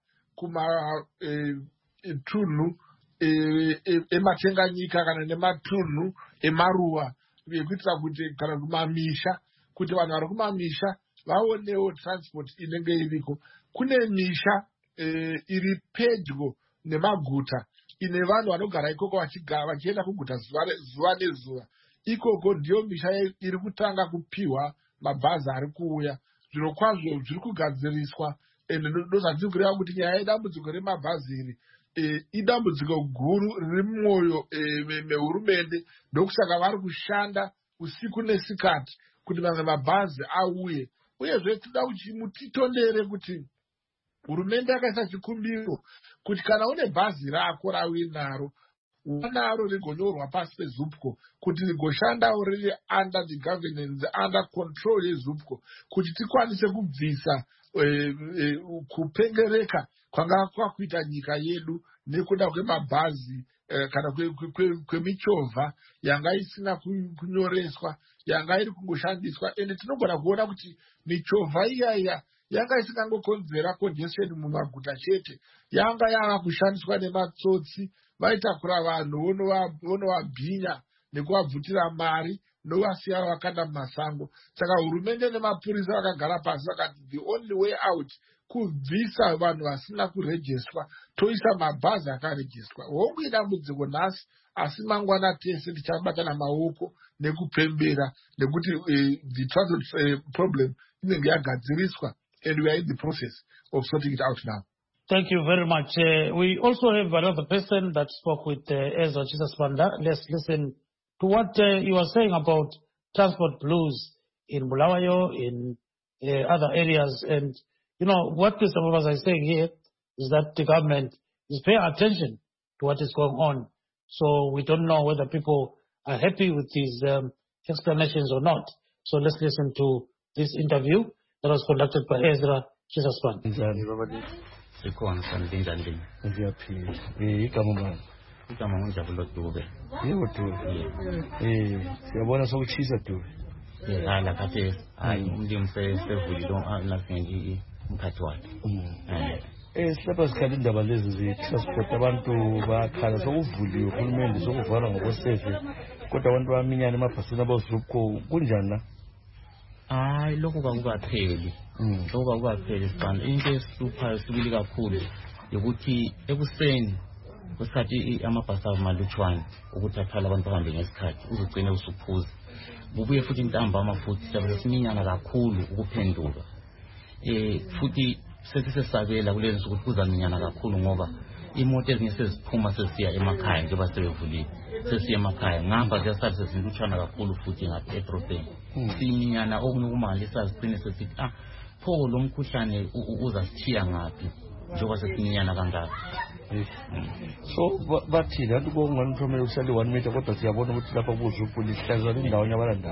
kumatunhu ematenganyika kana nematunhu emaruwa ekuitira kuti kana kumamisha, kuti vanhu vari kumamisha vaonewo transport inenge iriko. Kune misha iri pedyo nemaguta ine vanhu vanogara ikoko vachienda kuguta zuva nezuva. Ikoko ndiyo misha iri kutanga kupiwa mabhazi ari kuuya. Zvino kwazvo zviri kugadziriswa, ende ndozvatiri kureva kuti nyaya yedambudziko remabhazi iri idambudziko guru riri mumwoyo mehurumende. Ndokusaka vari kushanda usiku nesikati kuti mamwe mabhazi auye. Uyezve tinoda mutitondere kuti hurumende yakaisa chikumbiro kuti kana une bhazi rako rauye naro, wanaro rigonyorwa pasi peZUPCO kuti rigoshandawo riri under the governance, under control yeZUPCO, kuti tikwanise kubvisa kupengereka kwanga kwakuita nyika yedu nekuda kwemabhazi kana kwemichovha yanga isina kunyoreswa, yanga iri kungoshandiswa. Ende tinogona kuona kuti michovha iyaiya yanga isingangokonzera congestion mumaguta chete, yanga yava kushandiswa nematsotsi vaitakura vanhu vonovabhinya nekuvabvutira mari novasiya vakanda mumasango. Saka hurumende nemapurisa vakagara pasi vakati the only way out kubvisa vanhu vasina kurejeswa, toisa mabhazi akarejeswa. Hongu idambudziko nhasi, asi mangwana tese tichabatana maoko nekupembera nekuti the transport problem inenge yagadziriswa, and we are in the process of sorting it out now. Thank you very much. We also have another person that spoke with Ezra Chisaswanda. Let's listen to what you were saying about transport blues in Bulawayo, in other areas. And, you know, what some of us are saying here is that the government is paying attention to what is going on. So we don't know whether people are happy with these explanations or not. So let's listen to this interview that was conducted by Ezra Chisaswanda. Sikhona sanibinjani Ngiyaphila. Igama igama ngijabulo Dube. Yebo Dube. Siyabona sokuchisa Dube. Yala kade hayi umlimi sevulile lafingi umkhathi wakhe. Silapha sikhala indaba lezi zi-transport, abantu bakhala sokuvuliwe uhulumende sokuvala ngokosefe, kodwa abantu baminyana emabhasini abaZUPCO kunjani na? Hayi lokhu kakukapheli. Lokhu kakukapheli sibanda. Into esihluphayo sibili kakhulu ukuthi ekuseni kwesikhathi amabhasi amalutshwane ukuthi athwala abantu ahambe ngesikhathi uzogcina usuphuza. Bubuye futhi intambama futhi siyabe siminyana kakhulu ukuphenduka. Futhi sesisabela kulezi ukuthi kuzaminyana kakhulu ngoba imoto ezinye seziphuma sesiya emakhaya njengoba sebevulile. Sesiya emakhaya ngihamba kuyasathi sesilutshwana kakhulu futhi ngapha edrobheni. Siminyana okunokumali sazigcine sesithi pho lo mkhuhlane uzasithiya ngaphi njengoba sesiminyana kangaka. So bathini abantu kongani uthomela ukusala 1 meter kodwa siyabona ukuthi lapha kuZUPCO lihlazana indawo yabalanda.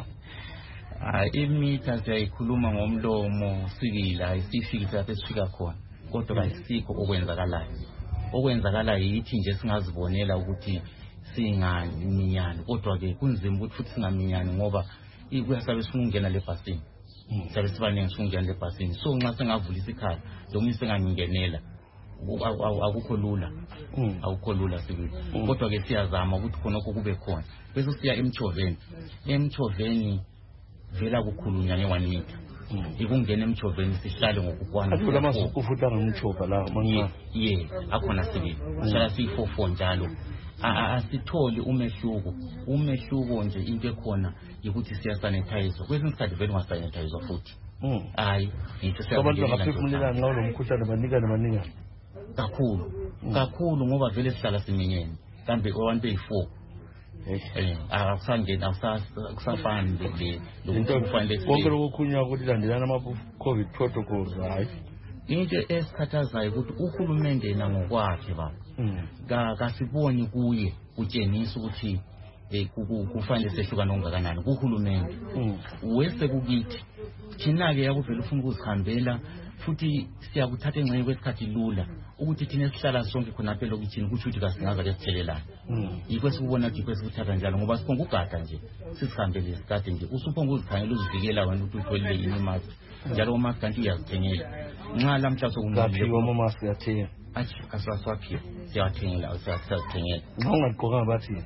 Imitha siyayikhuluma ngomlomo sikila isifikisa lapho esifika khona, kodwa kayisikho okwenzakalayo. Okwenzakalayo yithi nje singazibonela ukuthi singaminyani, kodwa ke kunzima ukuthi futhi singaminyani ngoba kuyasabe singena lebhasini. Sabe sibanenge singena lebhasini. So nxa singavulisa ikhala lo muntu sengangingenela akukho lula awukho lula sibili kodwa ke siyazama ukuthi khonokho kube khona bese siya emchoveni vela kukhulunywa nge1 meter ikungena emchoveni sihlale ngokukwana akula masuku futhi angumchova la manje akhona sibili sihlala siyi4 njalo asitholi umehluko nje into ekhona ukuthi siyasanitize kwesinye isikhathi vele ungasanitize futhi hayi ngitho abantu ngaphefumulela nxa lomkhuhlane banikana kakhulu ngoba vele sihlala siminyene kambe abantu beyi4 akusangeni akusafani into kufanele konke lokukhunywa ukuthi landelana ama-COVID protocols hayi into esikhathazayo ukuthi uhulumende yena ngokwakhe baba kasiboni kuye kutshengisa ukuthi kufanele sehlukana ongakanani kuhulumende wese kukithi thina-ke yakuvela ufuna ukuzihambela futhi siyakuthatha engxenye kwesikhathi lula ukuthi thina sihlala sonke khonapha elokitshini kusho ukuthi kasingaza-ke sithelelana yikho sikubona ukuthi yikho sikuthatha njalo ngoba siphonga ugada nje sisihambele isikade nje usuphonga uzikhangela uzivikela wena ukuthi utholile yini imask njalo omask kanti uyazithengela nxa lamhla sokunaphiwa ama-mask uyathenga asiwaphiwa siyawathengela siyazithengela nxa ungagqokanga bathini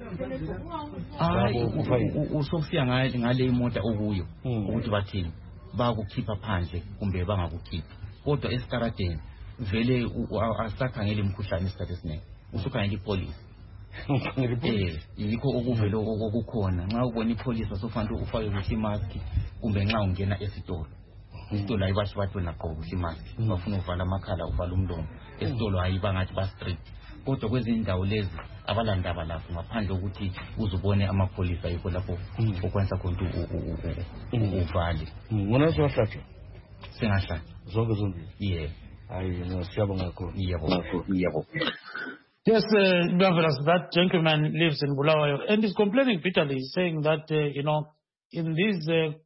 usofika ngale imota okuyo ukuthi bathini bakukhipha phandle kumbe bangakukhiphi kodwa esitaradeni vele asakhangela imikhuhlane isikhathi esiningi usukhangela ipolisi yikho okuvele okukhona nxa ubona ipolisi asofanele ufake kuhle imask kumbe nxa ungena esitolo ayi bathi wena gqoka kuhle imask bafuna uvala amakhala uvala umlomo esitolo hayi bangathi ba-strict kodwa kwezinye indawo lezi abalandaba lapho ngaphandle ukuthi uzubone amapolisa yikho lapho okwenza khona uvale wona siwahlatshwa singahlatshwa zonke zombili hayi siyabonga kakhulu yebo. Yes, that gentleman lives in Bulawayo and is complaining bitterly, saying that, in these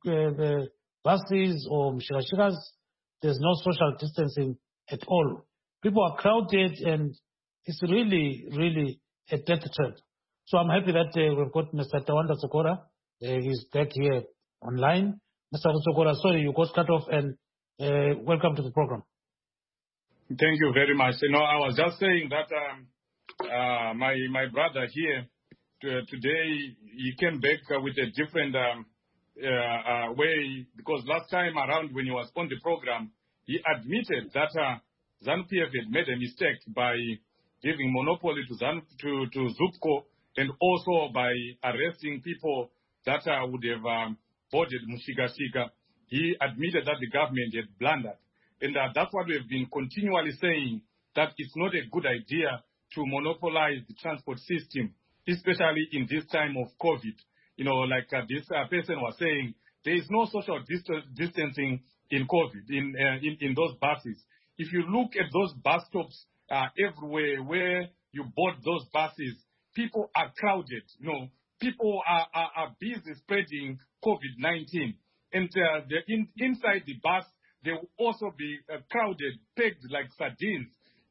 buses or mshikashikas, there's no social distancing at all. People are crowded and it's really, really a death trap. So I'm happy that we've got Mr. Tawanda Sokora. He's back here online. Mr. Sokora, sorry, you got cut off and welcome to the program. Thank you very much. I was just saying that my brother here today, he came back with a different way, because last time around when he was on the program, he admitted that ZANU-PF had made a mistake by giving monopoly to ZUPCO and also by arresting people that would have boarded Mushikashika. He admitted that the government had blundered. And that's what we have been continually saying, that it's not a good idea to monopolize the transport system, especially in this time of COVID. Like this person was saying, there is no social distancing in COVID, in those buses. If you look at those bus stops everywhere where you board those buses, people are crowded. People are busy spreading COVID-19. And inside the bus, they will also be crowded, pegged like sardines.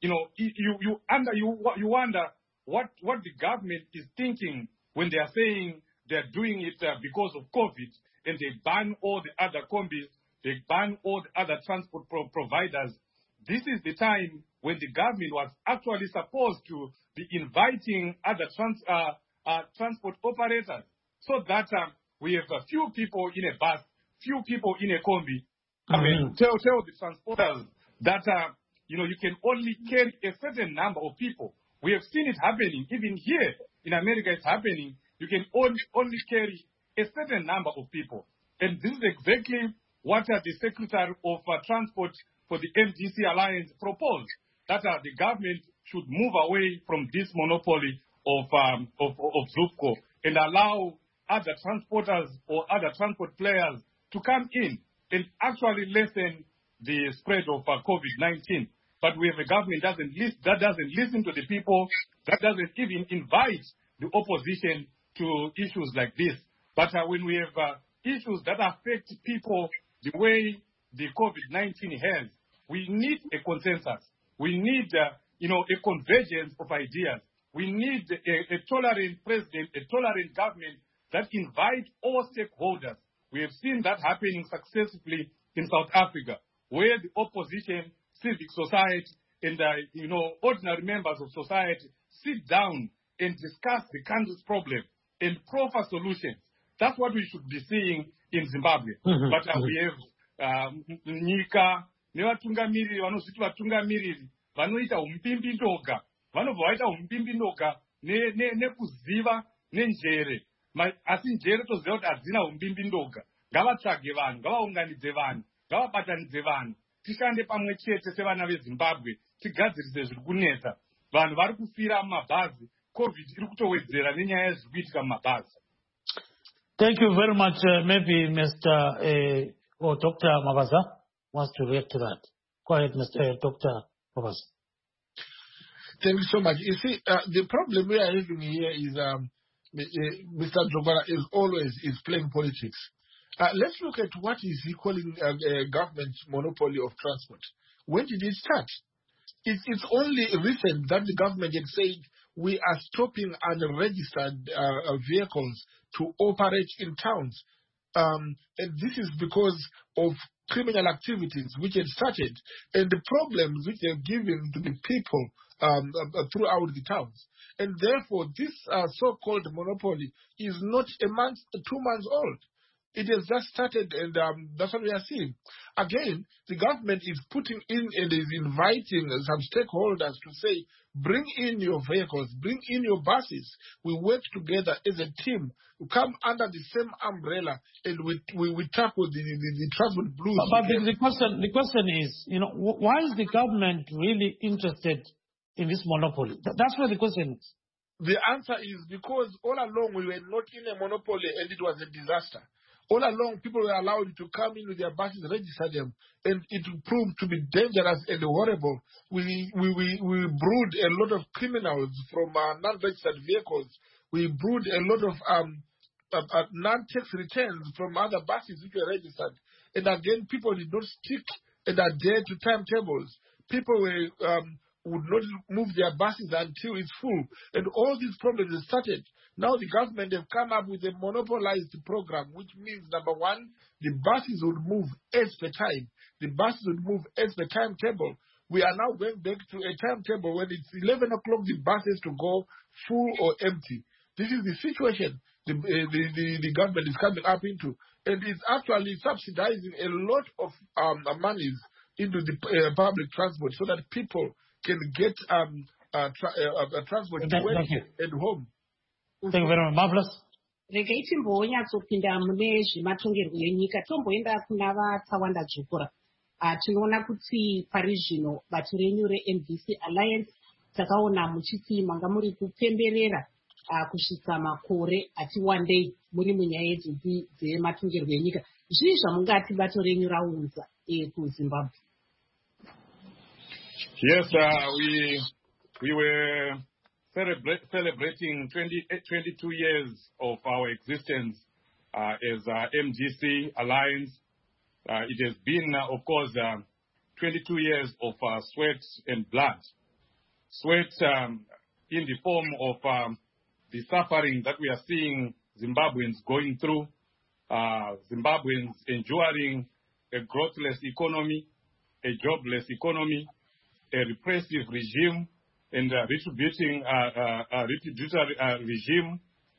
You wonder what the government is thinking when they are saying they're doing it because of COVID, and they ban all the other combis, they ban all the other transport providers. This is the time when the government was actually supposed to be inviting other transport operators, so that we have a few people in a bus, few people in a combi. I mean, tell the transporters that you can only carry a certain number of people. We have seen it happening. Even here in America, it's happening. You can only carry a certain number of people. And this is exactly what the Secretary of Transport for the MDC Alliance proposed, that the government should move away from this monopoly of ZUPCO and allow other transporters or other transport players to come in and actually lessen the spread of COVID-19. But we have a government that doesn't listen to the people, that doesn't even invite the opposition to issues like this. But when we have issues that affect people the way the COVID-19 has, we need a consensus. We need a convergence of ideas. We need a tolerant president, a tolerant government that invite all stakeholders. We have seen that happening successfully in South Africa, where the opposition, civic society, and, ordinary members of society sit down and discuss the country's problem and proffer solutions. That's what we should be seeing in Zimbabwe. But we have nyika nevatungamiriri vanozviti vatungamiriri vanoita umpimbi ndoga, vanobva vaita umpimbi ndoga nekuziva nenjere, asi njere toziva kuti hadzina umpimbi ndoga. Ngavatsvage vanhu, ngavaunganidze vanhu, ngavabatanidze vanhu, tishande pamwe chete sevana veZimbabwe, tigadzirise zviri kunetsa. Vanhu vari kufira mumabhazi, COVID iri kutowedzera nenyaya yezviri kuitika mumabhazi. Thank you very much. Maybe Mr. or Dr. Mabaza wants to react to that. Go ahead, Mr. Dr. Mabaza. Thank you so much. You see, the problem we are having here is Mr. Jobara is playing politics. Let's look at what is he calling government monopoly of transport. When did it start? It's only recent that the government had said we are stopping unregistered vehicles to operate in towns. And this is because of criminal activities which had started and the problems which they've given to the people throughout the towns. And therefore, this so-called monopoly is not 2 months old. It has just started, and that's what we are seeing. Again, the government is putting in and is inviting some stakeholders to say, bring in your vehicles, bring in your buses. We work together as a team. We come under the same umbrella, and we tackle the transport blues. But the question is, why is the government really interested in this monopoly? That's where the question is. The answer is because all along we were not in a monopoly, and it was a disaster. All along, people were allowed to come in with their buses, register them, and it proved to be dangerous and horrible. We brewed a lot of criminals from non-registered vehicles. We brewed a lot of non-tax returns from other buses which were registered. And again, people did not stick and adhere to timetables. People would not move their buses until it's full. And all these problems started. Now the government have come up with a monopolized program, which means, number one, the buses would move as per time. The buses would move as per timetable. We are now going back to a timetable when it's 11 o'clock, the buses to go full or empty. This is the situation the government is coming up into. And it's actually subsidizing a lot of monies into the public transport so that people can get transport to work and home. Thank you very much. Marvelous. Regai timbonyatsopinda mune zvematongerwo enyika tomboenda kuna vatsawanda dzvukura. Tinoona kuti pari zvino bato renyu reMDC Alliance takaona muchiti manga muri kupemberera kusvika makore ati wandei muri munyaya yedzidzi dzematongerwo enyika. Zvii zvamungati bato renyu raunza kuZimbabwe? Yes, we were celebrating 22 years of our existence as MDC Alliance. It has been, of course, 22 years of sweat and blood. Sweat in the form of the suffering that we are seeing Zimbabweans going through, Zimbabweans enduring a growthless economy, a jobless economy, a repressive regime, and retributing retributory regime,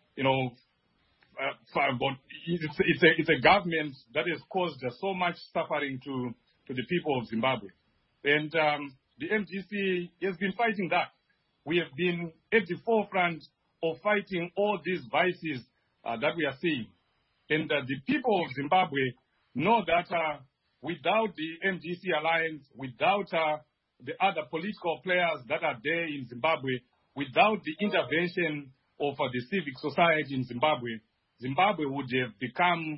but it's a government that has caused so much suffering to the people of Zimbabwe. And the MDC has been fighting that. We have been at the forefront of fighting all these vices that we are seeing. And the people of Zimbabwe know that without the MDC Alliance, without the other political players that are there in Zimbabwe, without the intervention of the civic society in Zimbabwe, Zimbabwe would have become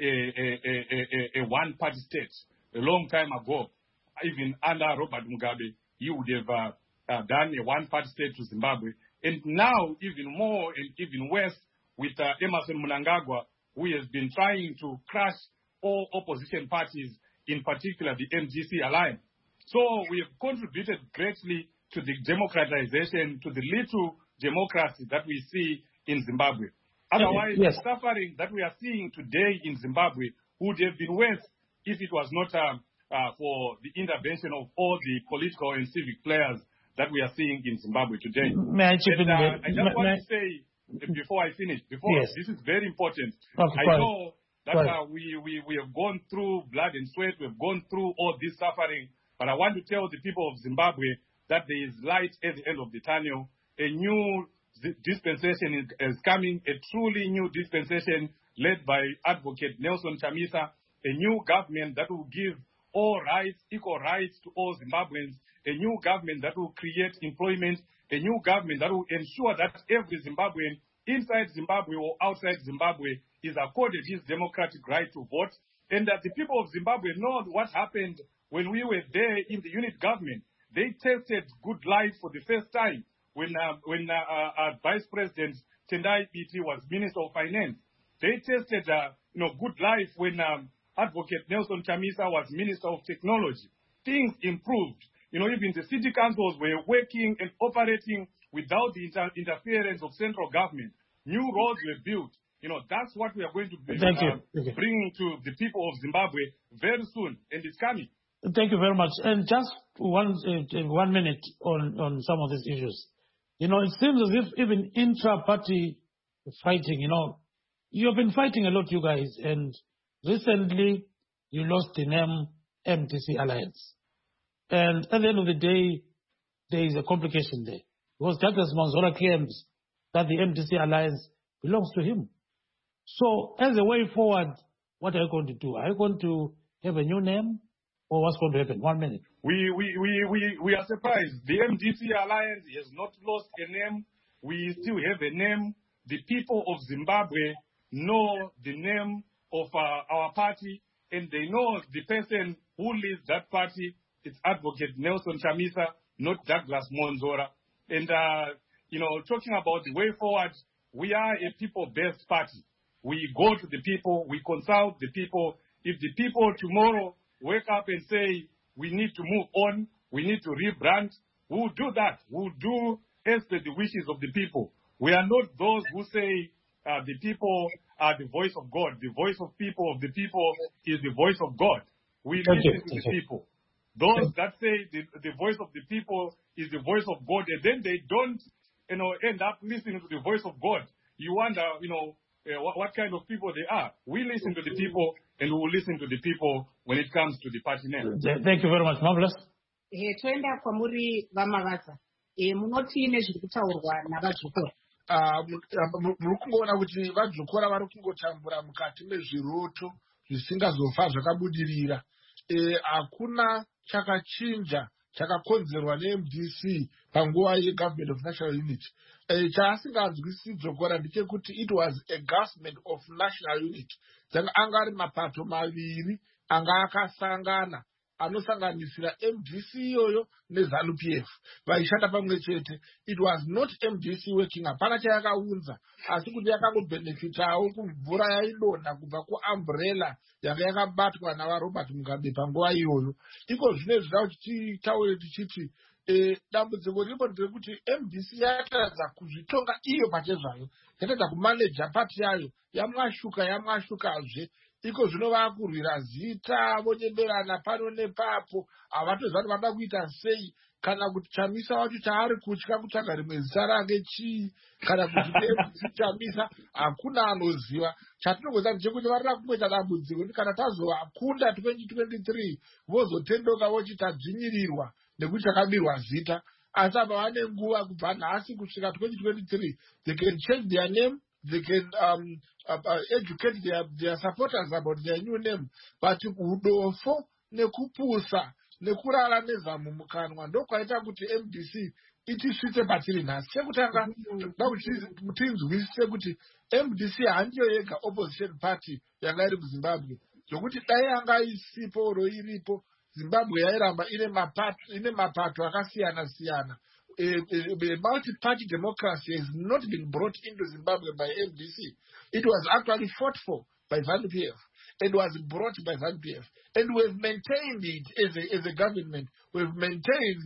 a one-party state a long time ago. Even under Robert Mugabe, he would have done a one-party state to Zimbabwe. And now, even more and even worse, with Emmerson Mnangagwa, who has been trying to crush all opposition parties, in particular the MDC Alliance. So we have contributed greatly to the democratization, to the little democracy that we see in Zimbabwe. Otherwise, yes, the suffering that we are seeing today in Zimbabwe would have been worse if it was not for the intervention of all the political and civic players that we are seeing in Zimbabwe today. May I chip in? I just want to say, before I finish, yes. This is very important. Okay, I know that we have gone through blood and sweat, we have gone through all this suffering, but I want to tell the people of Zimbabwe that there is light at the end of the tunnel. A new dispensation is coming, a truly new dispensation led by Advocate Nelson Chamisa, a new government that will give all rights, equal rights to all Zimbabweans, a new government that will create employment, a new government that will ensure that every Zimbabwean inside Zimbabwe or outside Zimbabwe is accorded his democratic right to vote, and that the people of Zimbabwe know what happened when we were there in the unit government. They tasted good life for the first time when Vice President Tendai Biti was Minister of Finance. They tasted good life when Advocate Nelson Chamisa was Minister of Technology. Things improved. Even the city councils were working and operating without the interference of central government. New roads were built. That's what we are going to be bringing to the people of Zimbabwe very soon, and it's coming. Thank you very much. And just 1 minute on some of these issues. It seems as if even intra-party fighting, you have been fighting a lot, you guys, and recently you lost the name MDC Alliance. And at the end of the day, there is a complication there. Because Douglas Manzora claims that the MDC Alliance belongs to him. So, as a way forward, what are you going to do? Are you going to have a new name? Or what's going to happen? 1 minute. We are surprised. The MDC Alliance has not lost a name. We still have a name. The people of Zimbabwe know the name of our party, and they know the person who leads that party. It's Advocate Nelson Chamisa, not Douglas Manzora. And, talking about the way forward, we are a people-based party. We go to the people, we consult the people. If the people tomorrow wake up and say, we need to move on, we need to rebrand, we'll do that. We'll do as per the wishes of the people. We are not those who say the people are the voice of God. The voice of the people is the voice of God. We listen to the people. Those that say the voice of the people is the voice of God, and then they don't, end up listening to the voice of God. You wonder, what kind of people they are. We listen to the people, and we will listen to the people when it comes to the party name. Thank you very much. Marvelous. Toenda kwamuri vamavasa. Munoti nezviri kutaurwa navadzukuru. Muri kungoona kuti vadzukura vari kungotambura mukati mezviroto zvisingazofa zvakabudirira. Hakuna chakachinja chakakonzerwa neMDC panguva yeGovernment of National Unity. Chaasinganzwisisi Dzokora ndechekuti it was a government of national unity. Anga ari mapato maviri anga akasangana anosanganisira MDC iyoyo neZANU-PF vaishanda pamwe chete. It was not MDC working, hapana chayakaunza, asi kuti yakangobhenefitawo kumvura yaidonha kubva kuumbrella yanga yakabatwa navaRobert Mugabe panguva iyoyo. Iko zvine zvida kuti titaure tichiti dambudziko riripo nderekuti MDC yatadza kuzvitonga iyo pachezvayo, yatadza kumaneja pati yayo, yamwashukazve. Iko zvino vakurwira zita, vonemberana pano nepapo, havatoziva kuti vada kuita sei, kana kuti Chamisa wacho chaari kutya kutsvaga rimwe zita rake chii, kana kuti Chamisa hakuna anoziva. Chatinongoziva ndechekuti varida kungoita dambudziko kuti kana tazovakunda 2023 vozotendoka vochiti tadzvinyirirwa nekuti takabirwa zita. Asi apa vane nguva kubva nhasi kusvika 2023, they can change their name. They can educate their supporters about their new name. But udofo nekupusa nekurara nezamu mukanwa ndokwaita kuti MDC itisvitse patiri nhasi. Chekutanga tinzwisise kuti MDC handiyo yega opposition party yanga iri kuZimbabwe, zvokuti dai yanga isipo oro iripo, Zimbabwe yairamba ine mapato akasiyana siyana. A multi-party democracy has not been brought into Zimbabwe by MDC. It was actually fought for by ZANU-PF. It was brought by ZANU-PF. And we've maintained it as a government. We've maintained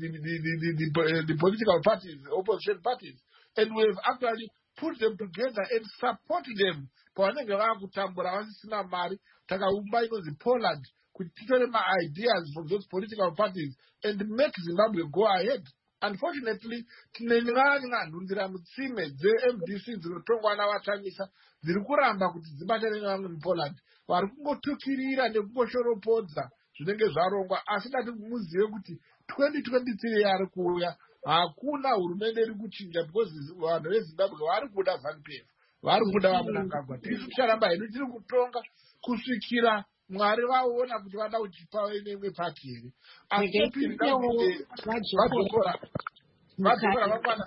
the political parties, the opposition parties. And we've actually put them together and support them. Poland, Poland kuti titore ma-ideas from those political parties and make Zimbabwe go ahead. Unfortunately, tineng'anya nhundira mutsime dze-MDC dzinotongwa navatamisa dziri kuramba kuti dzibatane nevamwe muPoland vari kungotukirira nekungoshoropodza zvinenge zvarongwa. Asi dati muzive kuti 2023 yari kuuya hakuna hurumende iri kuchinja because vanhu veZimbabwe vari kuda ZANU-PF, vari kuda vaMnangagwa. Tiri kucharamba hedu tiri kutonga kusvikira Mwari vaona kuti vada kuchipa neimwe paki here. Asi vadzokora vakwana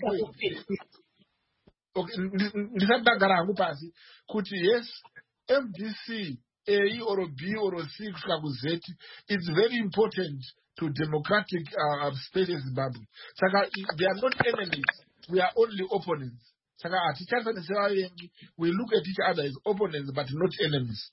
ndisati ndagara hangu pasi kuti yes, MDC A or B or C kusvika kuZ, it's very important to democratic space in Zimbabwe. Saka they are not enemies, we are only opponents. Saka hatichanisani sevavengi, we look at each other as opponents but not enemies.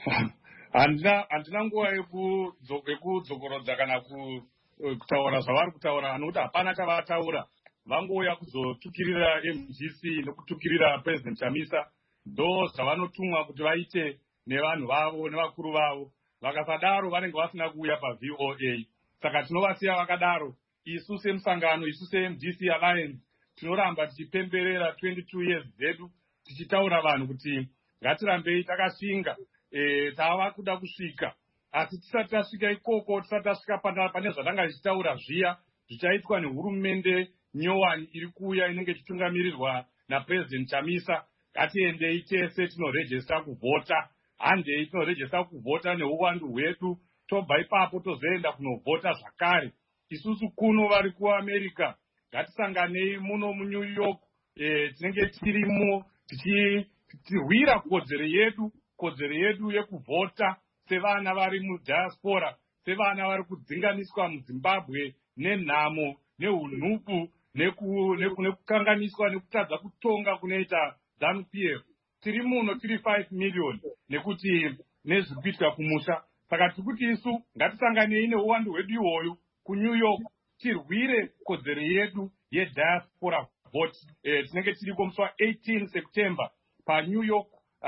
Handina nguva yekudzokorodza kana kutaura zvavari kutaura, nokuti hapana chavataura. Vangouya kuzotukirira MDC nekutukirira President Chamisa, ndo zvavanotumwa kuti vaite nevanhu vavo nevakuru vavo. Vakasadaro vanenge vasina kuuya paVOA. Saka tinovasiya vakadaro. Isu semusangano, isu seMDC Alliance, tinoramba tichipemberera 22 years dzedu, tichitaura vanhu kuti ngatirambei takashinga. Tava kuda kusvika, asi tisati tasvika ikoko, tisati tasvika pane zvatanga tichitaura zviya zvichaitwa nehurumende nyowani iri kuuya inenge ichitungamirirwa naPresident Chamisa. Ngatiendei tese tinorejesta kuvhota, handei tinorejesta kuvhota neuwandu hwedu, tobva ipapo tozoenda kunovhota zvakare. Isusu kuno vari kuAmerica, ngatisanganei muno muNew York, tinenge tirimo tichirwira kodzero yedu yekuvhota sevana vari mudiaspora, sevana vari kudzinganiswa muZimbabwe nenhamo, neunhupu, nekukanganiswa nekutadza kutonga kunoita ZANU-PF. Tiri muno tiri 5 million nekuti nezviri kuitika kumusha. Saka tikuti isu ngatisanganei neuwandu hwedu ihoyo kuNew York, tirwire kodzero yedu yediaspora vote. Tinenge tiriko musi wa18 September paNew York,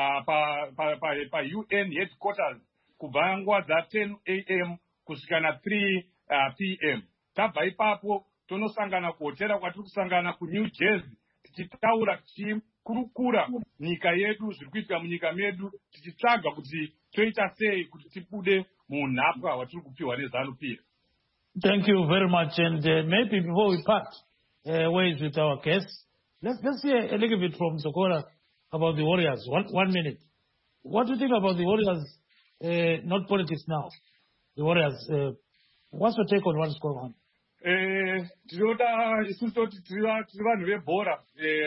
pa UN headquarters, kubva nguva dza10 AM kusvika na3 PM. Tabva ipapo tonosangana kuhotera kwatiri kusangana kuNew Jersey, tichitaura tichikurukura nyika yedu, zviri kuitika munyika medu, tichitsvaga kuti toita sei kuti tibude munhapwa hwatiri kupiwa neZANU-PF. Thank you very much. And maybe before we part ways with our guests, let's hear a little bit from Zokora about the Warriors. 1 minute. What do you think about the Warriors? Not politics now. The Warriors. What's your take on what's going on? Tinoda isusu toti tiri vanhu vebhora,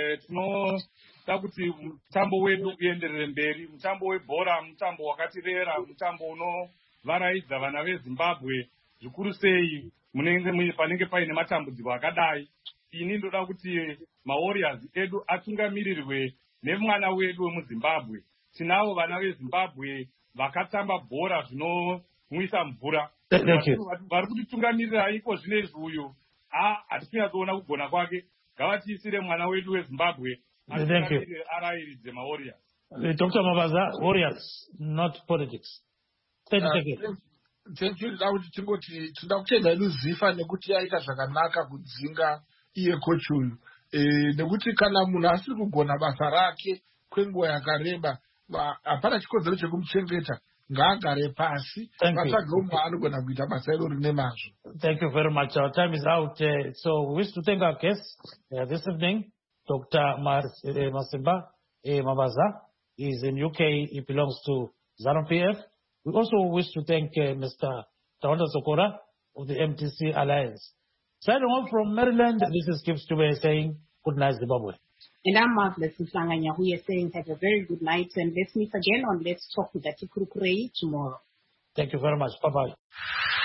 tinoda kuti mutambo wedu uenderere mberi. Mutambo webhora mutambo wakatirera, mutambo unovaraidza vana veZimbabwe zvikuru sei panenge paine matambudziko akadai. Ini ndoda kuti maWarriors edu atungamirirwe nemwana wedu wemuZimbabwe. Tinavo vana veZimbabwe vakatamba bhora zvinomwisa mvura. Vari kutitungamirira iko zvinezvi uyu hatikunyatsona kugona kwake. Ngavatiisire mwana wedu weZimbabwe arairidze maWarriors. Dr. Mabaza, Warriors, not politics. 30 seconds. Thank you. Tinoda kutenda Luzifa nekuti yaita zvakanaka kudzinga iye kochi uyu. Nekuti kana munhu asiri kugona basa rake kwenguva yakareba, hapana chikodzero chekumuchengeta. Ngagare pasi, vatsvage umwe anogona kuita basa iroro nemazvo. Thank you very much. Our time is out. So we wish to thank our guests this evening. Dr. Masimba Mabaza is in UK. He belongs to ZANU-PF. We also wish to thank Mr. Tawanda Zokora of the MDC Alliance. Signing off from Maryland, this is Kip Stube saying good night, Zimbabwe. And I'm Marvelous Msanganya, who is saying have a very good night, and let's meet again on Let's Talk with Ati Kurukurei tomorrow. Thank you very much. Bye-bye.